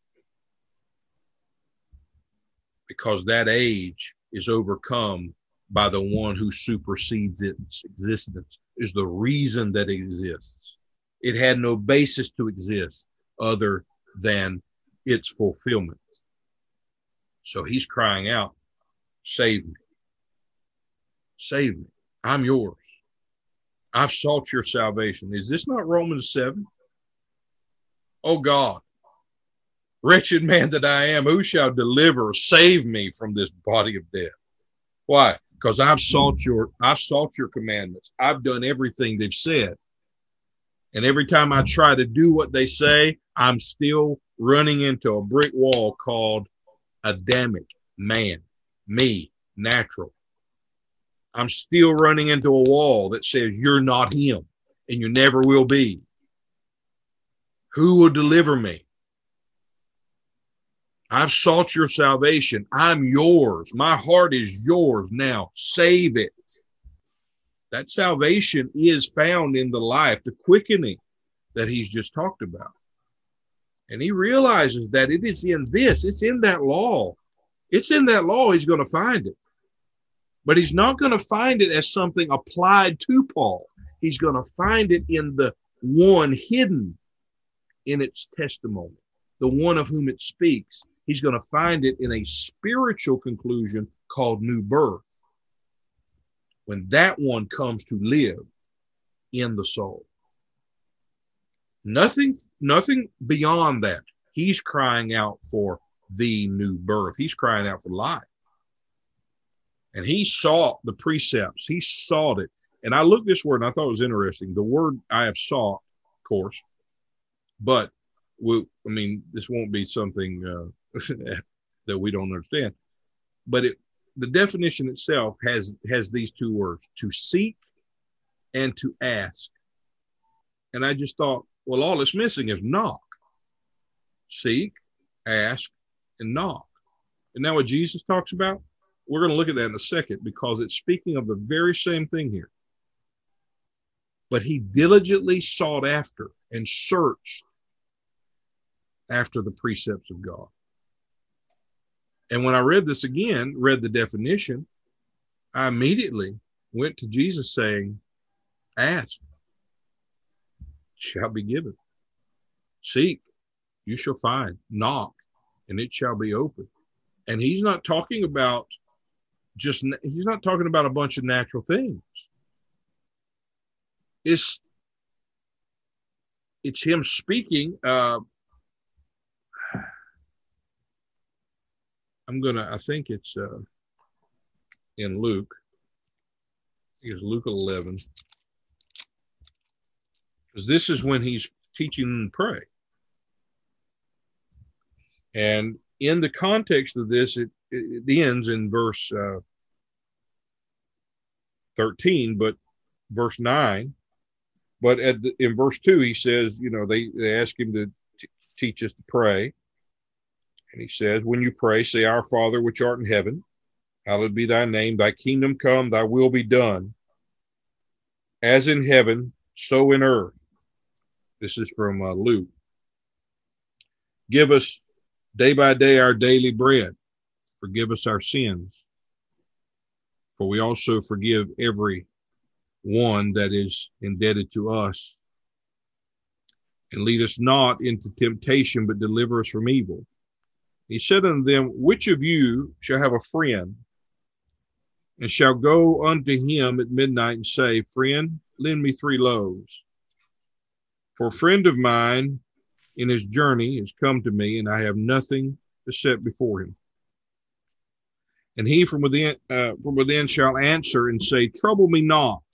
Because that age is overcome by the one who supersedes its existence, is the reason that it exists. It had no basis to exist other than its fulfillment. So he's crying out, save me. Save me. I'm yours. I've sought your salvation. Is this not Romans 7? Oh God, wretched man that I am, who shall deliver or save me from this body of death? Why? Because I've sought your commandments. I've done everything they've said. And every time I try to do what they say, I'm still running into a brick wall called Adamic, man, me, natural. I'm still running into a wall that says you're not him and you never will be. Who will deliver me? I've sought your salvation. I'm yours. My heart is yours. Now save it. That salvation is found in the life, the quickening that he's just talked about. And he realizes that it is in this, it's in that law. It's in that law he's going to find it. But he's not going to find it as something applied to Paul. He's going to find it in the one hidden in its testimony, the one of whom it speaks. He's going to find it in a spiritual conclusion called new birth, when that one comes to live in the soul. Nothing beyond that. He's crying out for the new birth. He's crying out for life. And he sought the precepts. He sought it. And I looked this word and I thought it was interesting. The word I have sought, of course, but this won't be something that we don't understand. But the definition itself has these two words, to seek and to ask. And I just thought, well, all it's missing is knock. Seek, ask, and knock. And now what Jesus talks about, we're going to look at that in a second because it's speaking of the very same thing here. But he diligently sought after and searched after the precepts of God. And when I read this again, read the definition, I immediately went to Jesus saying, ask, shall be given. Seek, you shall find. Knock, and it shall be open. And he's not talking about he's not talking about a bunch of natural things. It's him speaking. I think it's in Luke. I think it's Luke 11. Because this is when he's teaching them to pray. And in the context of this, it ends in verse 13, but verse 9. But in verse 2, he says, they ask him to teach us to pray. And he says, when you pray, say, Our Father, which art in heaven, hallowed be thy name, thy kingdom come, thy will be done, as in heaven, so in earth. This is from Luke. Give us day by day our daily bread. Forgive us our sins, for we also forgive every one that is indebted to us. And lead us not into temptation, but deliver us from evil. He said unto them, which of you shall have a friend, and shall go unto him at midnight and say, Friend, lend me 3 loaves. For a friend of mine in his journey has come to me, and I have nothing to set before him. And he from within shall answer and say, Trouble me not.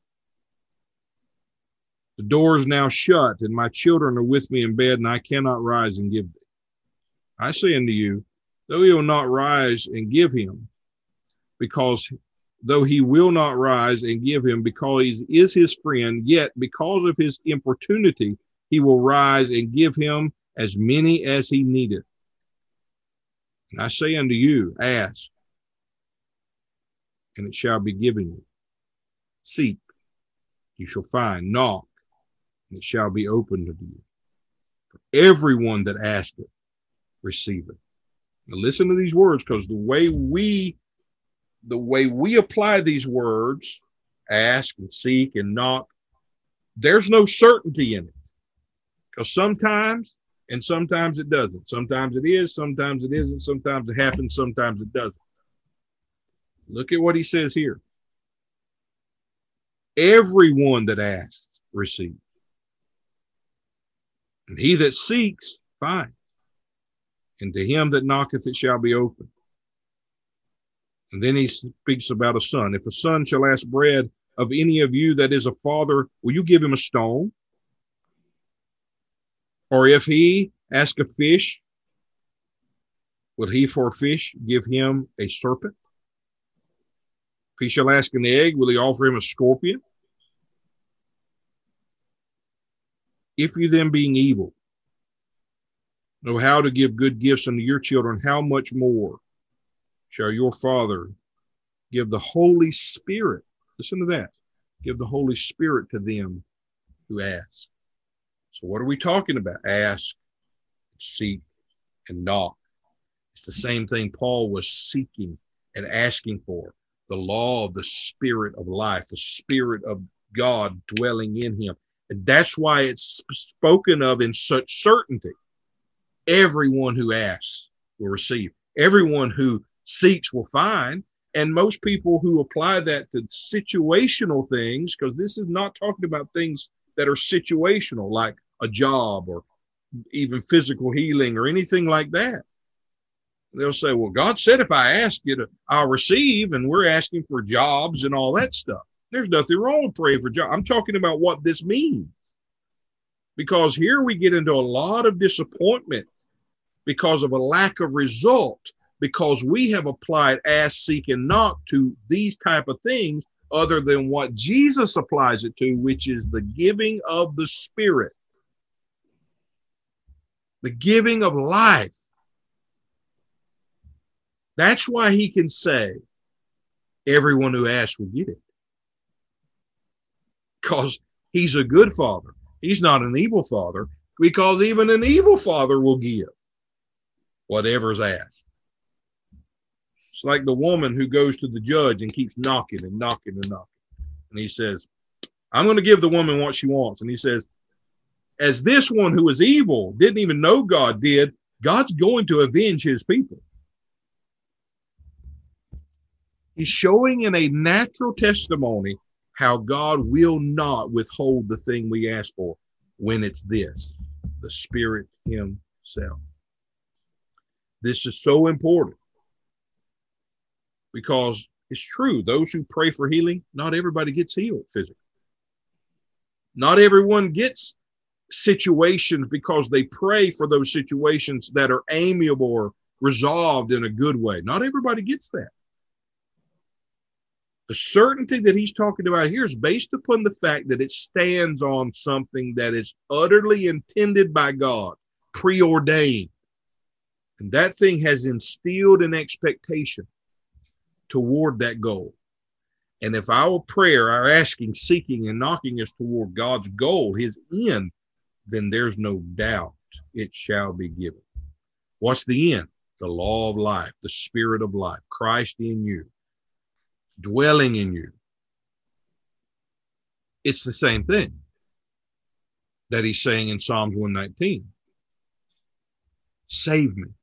The door is now shut, and my children are with me in bed, and I cannot rise and give thee. I say unto you, though he will not rise and give him, though he will not rise and give him, because he is his friend, yet because of his importunity, he will rise and give him as many as he needeth. And I say unto you, ask, and it shall be given you. Seek, you shall find. Knock, and it shall be opened unto you. For everyone that asketh, receiveth. Now listen to these words, because the way we apply these words, ask and seek and knock, there's no certainty in it. Because sometimes, And sometimes it doesn't. Sometimes it is, sometimes it isn't, sometimes it happens, sometimes it doesn't. Look at what he says here. Everyone that asks receives. And he that seeks finds. And to him that knocketh it shall be opened. And then he speaks about a son. If a son shall ask bread of any of you that is a father, will you give him a stone? Or if he ask a fish, will he for a fish give him a serpent? If he shall ask an egg, will he offer him a scorpion? If you then, being evil, know how to give good gifts unto your children, how much more shall your Father give the Holy Spirit? Listen to that. Give the Holy Spirit to them who ask. So what are we talking about? Ask, seek, and knock. It's the same thing Paul was seeking and asking for. The law of the Spirit of life, the Spirit of God dwelling in him. And that's why it's spoken of in such certainty. Everyone who asks will receive. Everyone who seeks will find. And most people who apply that to situational things, because this is not talking about things that are situational, like a job or even physical healing or anything like that. They'll say, well, God said if I ask it, I'll receive, and we're asking for jobs and all that stuff. There's nothing wrong with praying for jobs. I'm talking about what this means. Because here we get into a lot of disappointment because of a lack of result, because we have applied ask, seek, and knock to these type of things other than what Jesus applies it to, which is the giving of the Spirit, the giving of life. That's why he can say, everyone who asks will get it. Because he's a good father. He's not an evil father, because even an evil father will give whatever's asked. It's like the woman who goes to the judge and keeps knocking and knocking and knocking. And he says, I'm going to give the woman what she wants. And he says, as this one who is evil, didn't even know God did, God's going to avenge his people. He's showing in a natural testimony how God will not withhold the thing we ask for when it's this, the Spirit himself. This is so important because it's true. Those who pray for healing, not everybody gets healed physically. Not everyone gets situations because they pray for those situations that are amiable or resolved in a good way. Not everybody gets that. The certainty that he's talking about here is based upon the fact that it stands on something that is utterly intended by God, preordained. And that thing has instilled an expectation toward that goal. And if our prayer, our asking, seeking, and knocking is toward God's goal, his end, then there's no doubt it shall be given. What's the end? The law of life, the Spirit of life, Christ in you, dwelling in you. It's the same thing that he's saying in Psalms 119. Save me.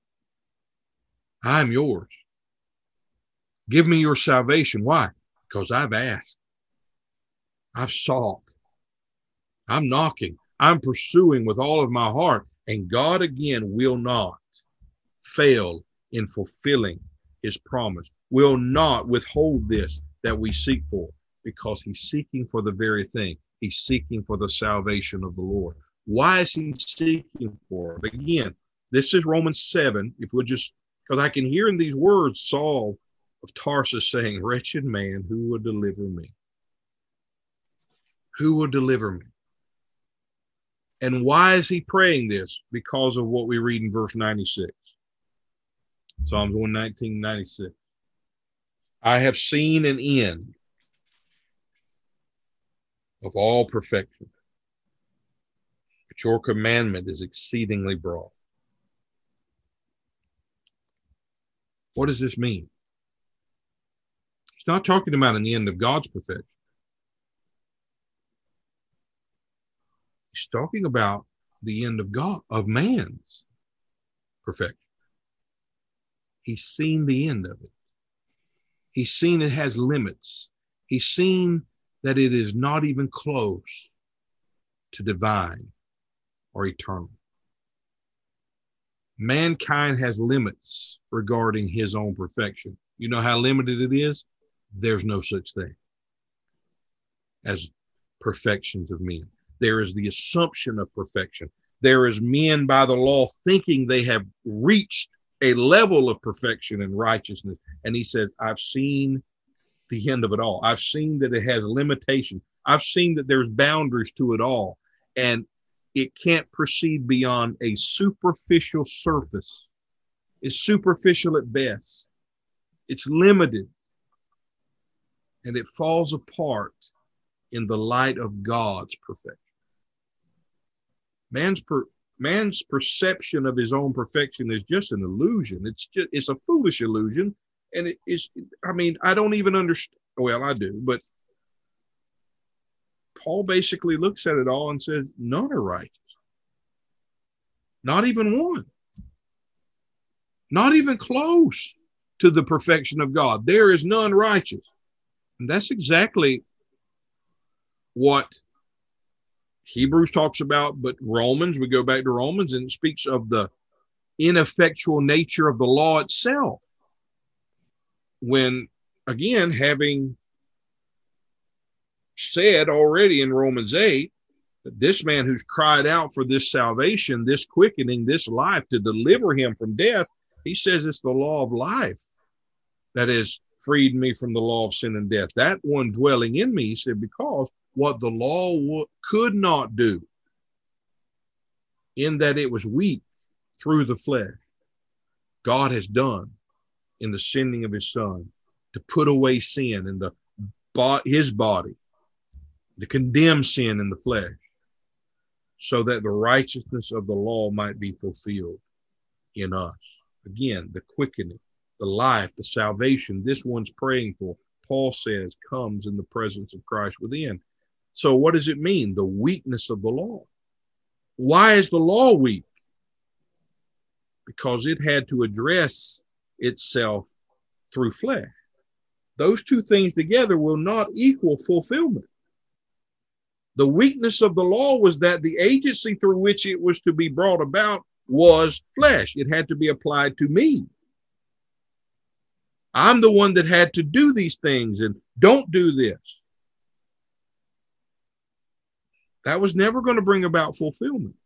I'm yours. Give me your salvation. Why? Because I've asked. I've sought. I'm knocking. I'm pursuing with all of my heart. And God again will not fail in fulfilling his promise, will not withhold this that we seek for, because he's seeking for the very thing. He's seeking for the salvation of the Lord. Why is he seeking for it? Again, this is Romans 7. If we'll just, because I can hear in these words Saul of Tarsus saying, wretched man, who will deliver me? Who will deliver me? And why is he praying this? Because of what we read in verse 96. Psalms 119, 96. I have seen an end of all perfection, but your commandment is exceedingly broad. What does this mean? He's not talking about an end of God's perfection. He's talking about the end of God, of man's perfection. He's seen the end of it. He's seen it has limits. He's seen that it is not even close to divine or eternal. Mankind has limits regarding his own perfection. You know how limited it is? There's no such thing as perfections of men. There is the assumption of perfection. There is men by the law thinking they have reached a level of perfection and righteousness. And he says, I've seen the end of it all. I've seen that it has limitations. I've seen that there's boundaries to it all. And it can't proceed beyond a superficial surface. It's superficial at best. It's limited. And it falls apart in the light of God's perfection. Man's perception of his own perfection is just an illusion. It's a foolish illusion. And it is, I don't even understand. Well, I do, but Paul basically looks at it all and says, none are righteous. Not even one. Not even close to the perfection of God. There is none righteous. And that's exactly what Hebrews talks about, but Romans, we go back to Romans and it speaks of the ineffectual nature of the law itself. When, again, having said already in Romans 8, that this man who's cried out for this salvation, this quickening, this life to deliver him from death, he says it's the law of life that has freed me from the law of sin and death. That one dwelling in me, he said, because what the law could not do, in that it was weak through the flesh, God has done in the sending of his Son to put away sin in his body, to condemn sin in the flesh, so that the righteousness of the law might be fulfilled in us. Again, the quickening, the life, the salvation this one's praying for, Paul says, comes in the presence of Christ within. So what does it mean? The weakness of the law. Why is the law weak? Because it had to address itself through flesh. Those two things together will not equal fulfillment. The weakness of the law was that the agency through which it was to be brought about was flesh. It had to be applied to me. I'm the one that had to do these things and don't do this. That was never going to bring about fulfillment.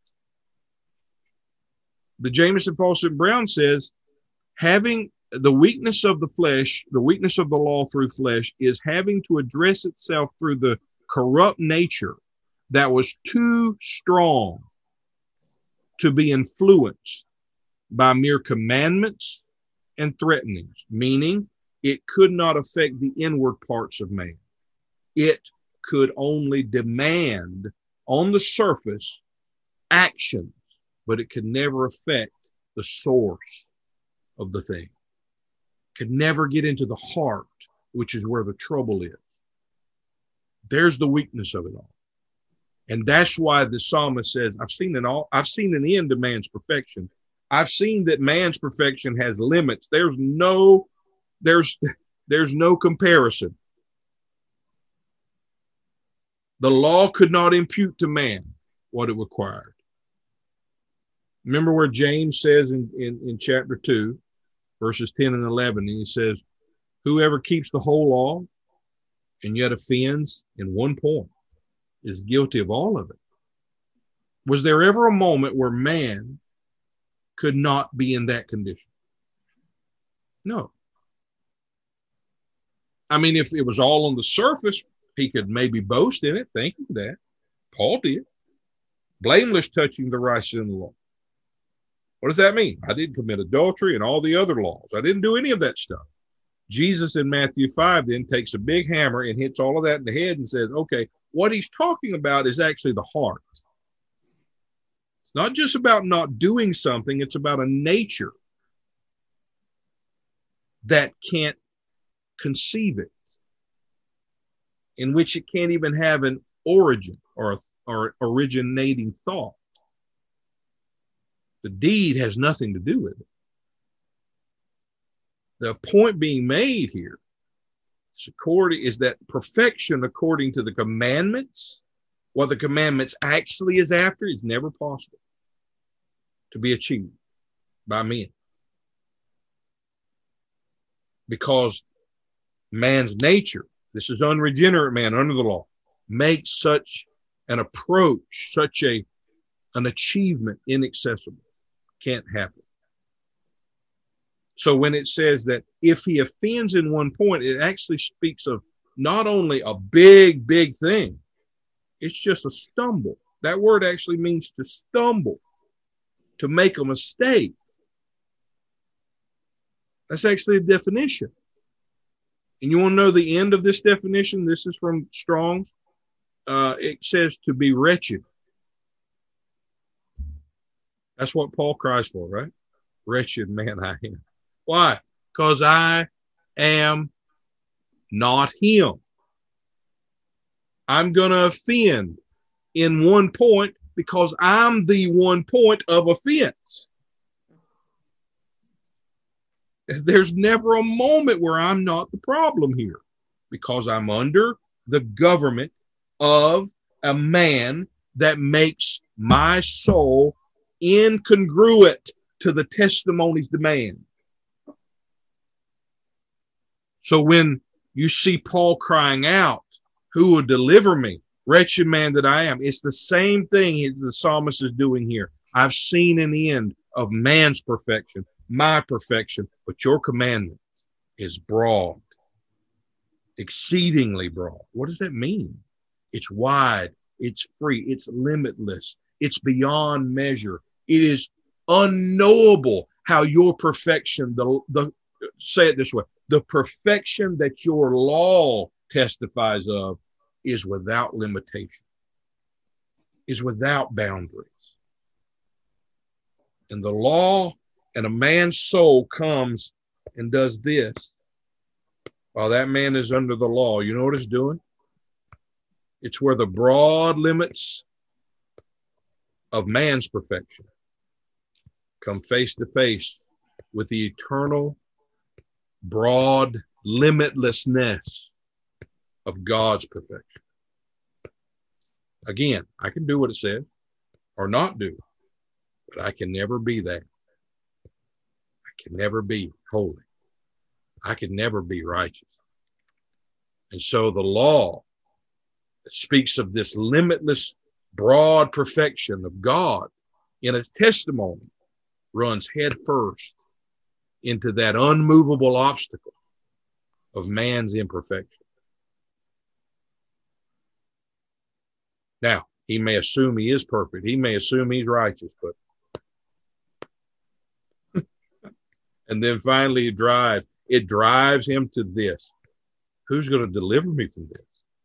The Jamieson Fausset Brown says, having the weakness of the flesh, the weakness of the law through flesh, is having to address itself through the corrupt nature that was too strong to be influenced by mere commandments and threatenings, meaning it could not affect the inward parts of man. It could only demand on the surface actions, but it could never affect the source of the thing. Could never get into the heart, which is where the trouble is. There's the weakness of it all. And that's why the psalmist says, I've seen an end of man's perfection. I've seen that man's perfection has limits. There's no comparison. The law could not impute to man what it required. Remember where James says in chapter 2, verses 10 and 11, and he says, whoever keeps the whole law and yet offends in one point is guilty of all of it. Was there ever a moment where man could not be in that condition? No. I mean, if it was all on the surface, he could maybe boast in it. Thank you for that. Paul did. Blameless touching the righteousness in the law. What does that mean? I didn't commit adultery and all the other laws. I didn't do any of that stuff. Jesus in Matthew 5 then takes a big hammer and hits all of that in the head and says, okay, what he's talking about is actually the heart. It's not just about not doing something. It's about a nature that can't conceive it, in which it can't even have an origin or originating thought. The deed has nothing to do with it. The point being made here is that perfection according to the commandments, what the commandments actually is after, is never possible to be achieved by men. Because man's nature, this is unregenerate man under the law, makes such an approach, such an achievement inaccessible. Can't happen. So when it says that if he offends in one point, it actually speaks of not only a big, big thing, it's just a stumble. That word actually means to stumble, to make a mistake. That's actually a definition. And you want to know the end of this definition? This is from Strong's. It says to be wretched. That's what Paul cries for, right? Wretched man I am. Why? Because I am not him. I'm going to offend in one point because I'm the one point of offense. There's never a moment where I'm not the problem here because I'm under the government of a man that makes my soul incongruent to the testimony's demand. So when you see Paul crying out, who will deliver me? Wretched man that I am. It's the same thing the psalmist is doing here. I've seen in the end of man's perfection, my perfection, but your commandment is broad, exceedingly broad. What does that mean? It's wide, it's free, it's limitless, it's beyond measure. It is unknowable how your perfection, say it this way, the perfection that your law testifies of is without limitation, is without boundaries. And the law and a man's soul comes and does this while that man is under the law. You know what it's doing? It's where the broad limits of man's perfection come face to face with the eternal, broad limitlessness of God's perfection. Again, I can do what it says or not do, but I can never be that. I can never be holy. I can never be righteous. And so the law that speaks of this limitless, broad perfection of God in its testimony runs head first into that unmovable obstacle of man's imperfection. Now, he may assume he is perfect. He may assume he's righteous, but and then finally it drives him to this. Who's going to deliver me from this?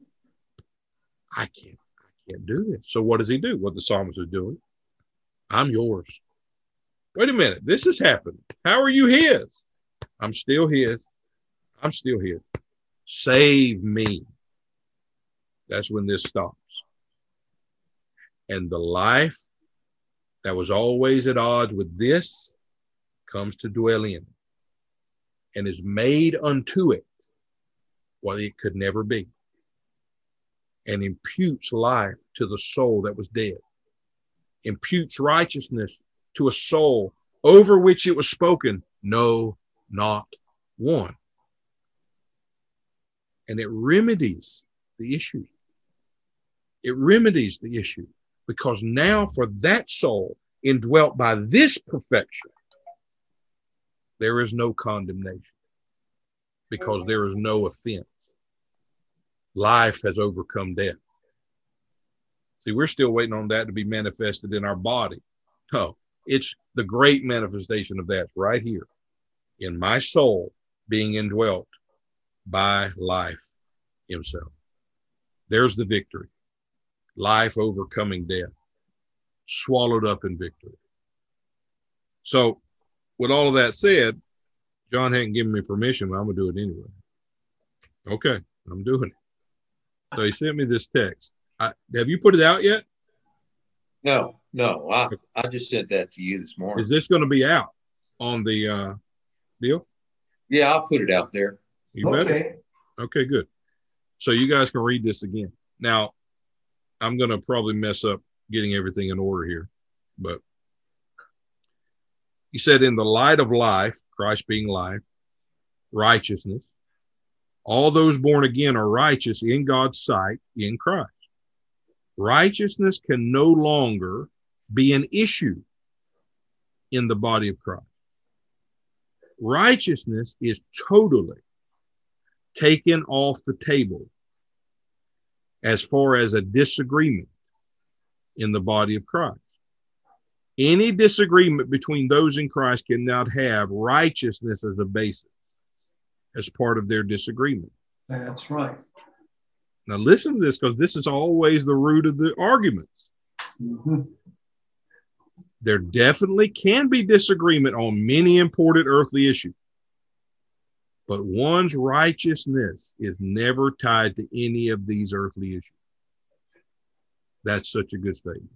I can't do this. So what does he do? What the psalmist is doing? I'm yours. Wait a minute. This has happened. How are you his? I'm still his. I'm still his. Save me. That's when this stops. And the life that was always at odds with this comes to dwell in it and is made unto it what it could never be, and imputes life to the soul that was dead, imputes righteousness to a soul over which it was spoken, no, not one. And it remedies the issue. It remedies the issue because now for that soul indwelt by this perfection, there is no condemnation because there is no offense. Life has overcome death. See, we're still waiting on that to be manifested in our body. No, it's the great manifestation of that right here in my soul being indwelt by life himself. There's the victory. Life overcoming death, swallowed up in victory. So with all of that said, John hadn't given me permission, but I'm going to do it anyway. Okay, I'm doing it. So he sent me this text. Have you put it out yet? No, I just sent that to you this morning. Is this going to be out on the deal? Yeah, I'll put it out there. You better. Okay, good. So you guys can read this again. Now, I'm going to probably mess up getting everything in order here, but he said, in the light of life, Christ being life, righteousness, all those born again are righteous in God's sight in Christ. Righteousness can no longer be an issue in the body of Christ. Righteousness is totally taken off the table as far as a disagreement in the body of Christ. Any disagreement between those in Christ cannot have righteousness as a basis, as part of their disagreement. That's right. Now listen to this, because this is always the root of the arguments. Mm-hmm. There definitely can be disagreement on many important earthly issues, but one's righteousness is never tied to any of these earthly issues. That's such a good statement.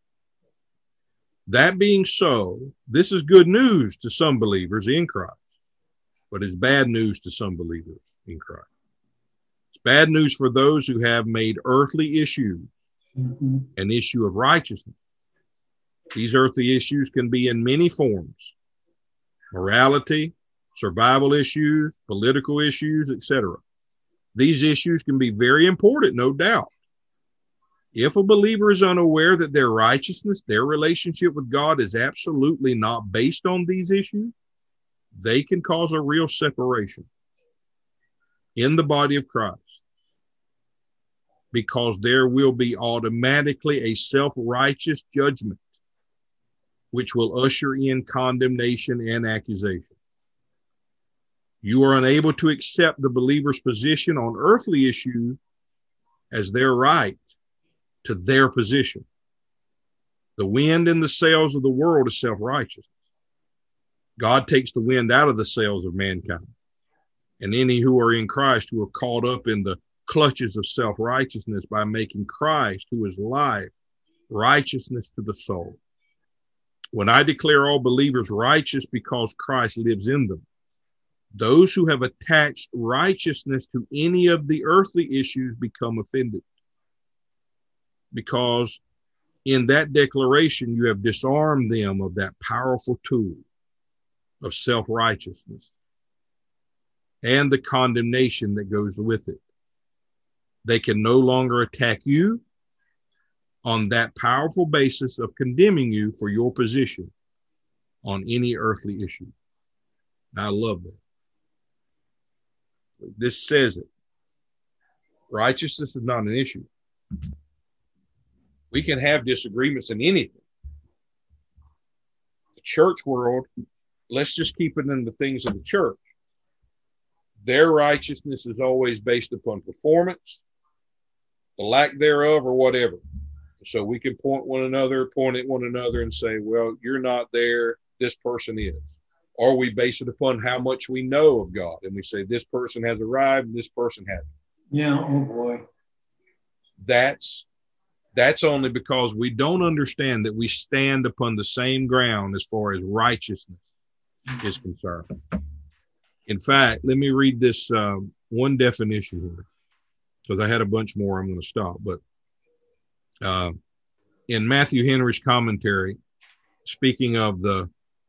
That being so, this is good news to some believers in Christ, but it's bad news to some believers in Christ. It's bad news for those who have made earthly issues an issue of righteousness. These earthly issues can be in many forms: morality, survival issues, political issues, etc. These issues can be very important, no doubt. If a believer is unaware that their righteousness, their relationship with God is absolutely not based on these issues, they can cause a real separation in the body of Christ, because there will be automatically a self-righteous judgment which will usher in condemnation and accusation. You are unable to accept the believer's position on earthly issues as their right to their position. The wind in the sails of the world is self-righteousness. God takes the wind out of the sails of mankind. And any who are in Christ, who are caught up in the clutches of self-righteousness by making Christ, who is life, righteousness to the soul. When I declare all believers righteous because Christ lives in them, those who have attached righteousness to any of the earthly issues become offended, because in that declaration you have disarmed them of that powerful tool of self-righteousness and the condemnation that goes with it. They can no longer attack you on that powerful basis of condemning you for your position on any earthly issue. I love that. This says it. Righteousness is not an issue. We can have disagreements in anything. The church world, let's just keep it in the things of the church. Their righteousness is always based upon performance, the lack thereof, or whatever. So we can point at one another and say, well, you're not there, this person is. Or we base it upon how much we know of God. And we say, this person has arrived, and this person hasn't. Yeah, oh boy. That's only because we don't understand that we stand upon the same ground as far as righteousness is concerned. In fact, let me read this one definition here, because I had a bunch more. I'm going to stop. But in Matthew Henry's commentary, speaking of the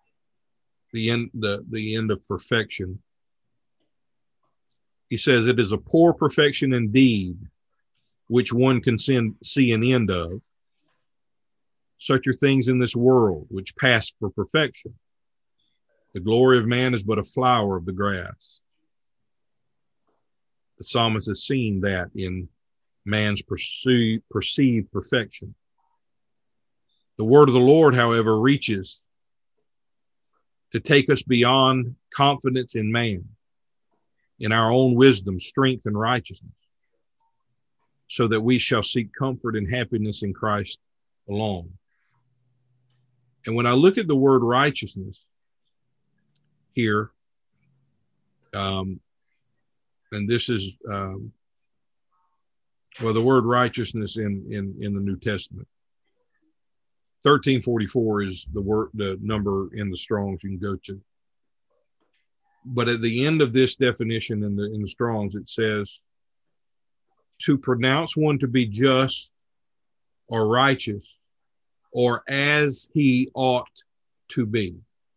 end of perfection, he says, it is a poor perfection indeed, which one can see an end of. Such are things in this world which pass for perfection. The glory of man is but a flower of the grass. The psalmist has seen that in man's perceived perfection. The word of the Lord, however, reaches to take us beyond confidence in man, in our own wisdom, strength, and righteousness, so that we shall seek comfort and happiness in Christ alone. And when I look at the word righteousness here, and this is, the word righteousness in the New Testament, 1344 is the number in the Strong's you can go to. But at the end of this definition in the Strong's, it says, to pronounce one to be just or righteous or as he ought to be.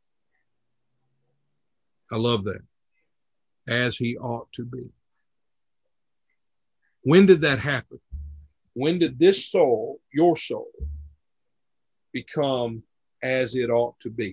I love that. As he ought to be. When did that happen? When did this soul, your soul, become as it ought to be?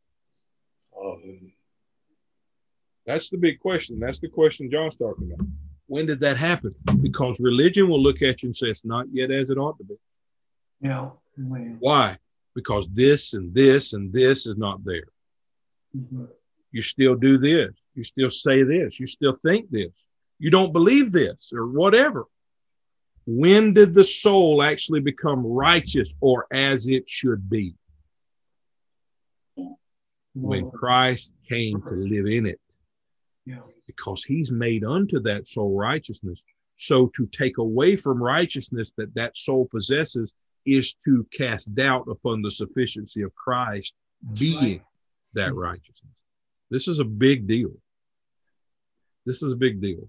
That's the big question. That's the question John's talking about. When did that happen? Because religion will look at you and say it's not yet as it ought to be. Yeah. Why? Because this and this and this is not there. Mm-hmm. You still do this. You still say this. You still think this. You don't believe this or whatever. When did the soul actually become righteous or as it should be? When Christ came to live in it. Yeah. Because he's made unto that soul righteousness. So to take away from righteousness that soul possesses is to cast doubt upon the sufficiency of Christ being that righteousness. This is a big deal. This is a big deal.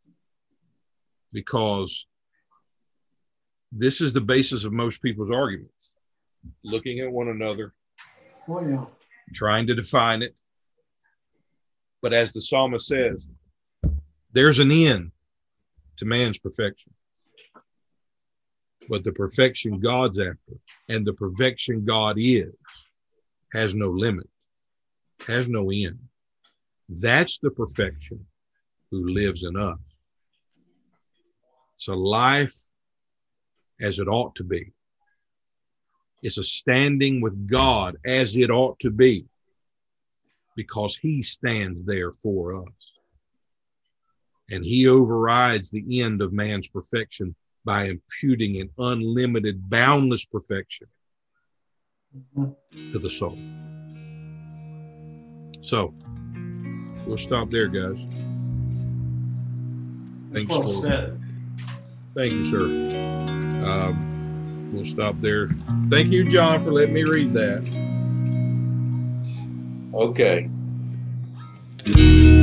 Because this is the basis of most people's arguments. Looking at one another, trying to define it. But as the psalmist says, there's an end to man's perfection. But the perfection God's after and the perfection God is has no limit, has no end. That's the perfection who lives in us. It's a life as it ought to be. It's a standing with God as it ought to be, because he stands there for us. And he overrides the end of man's perfection by imputing an unlimited, boundless perfection to the soul. So, we'll stop there, guys. Thanks, Well said. Thank you, sir. We'll stop there. Thank you, John, for letting me read that. Okay.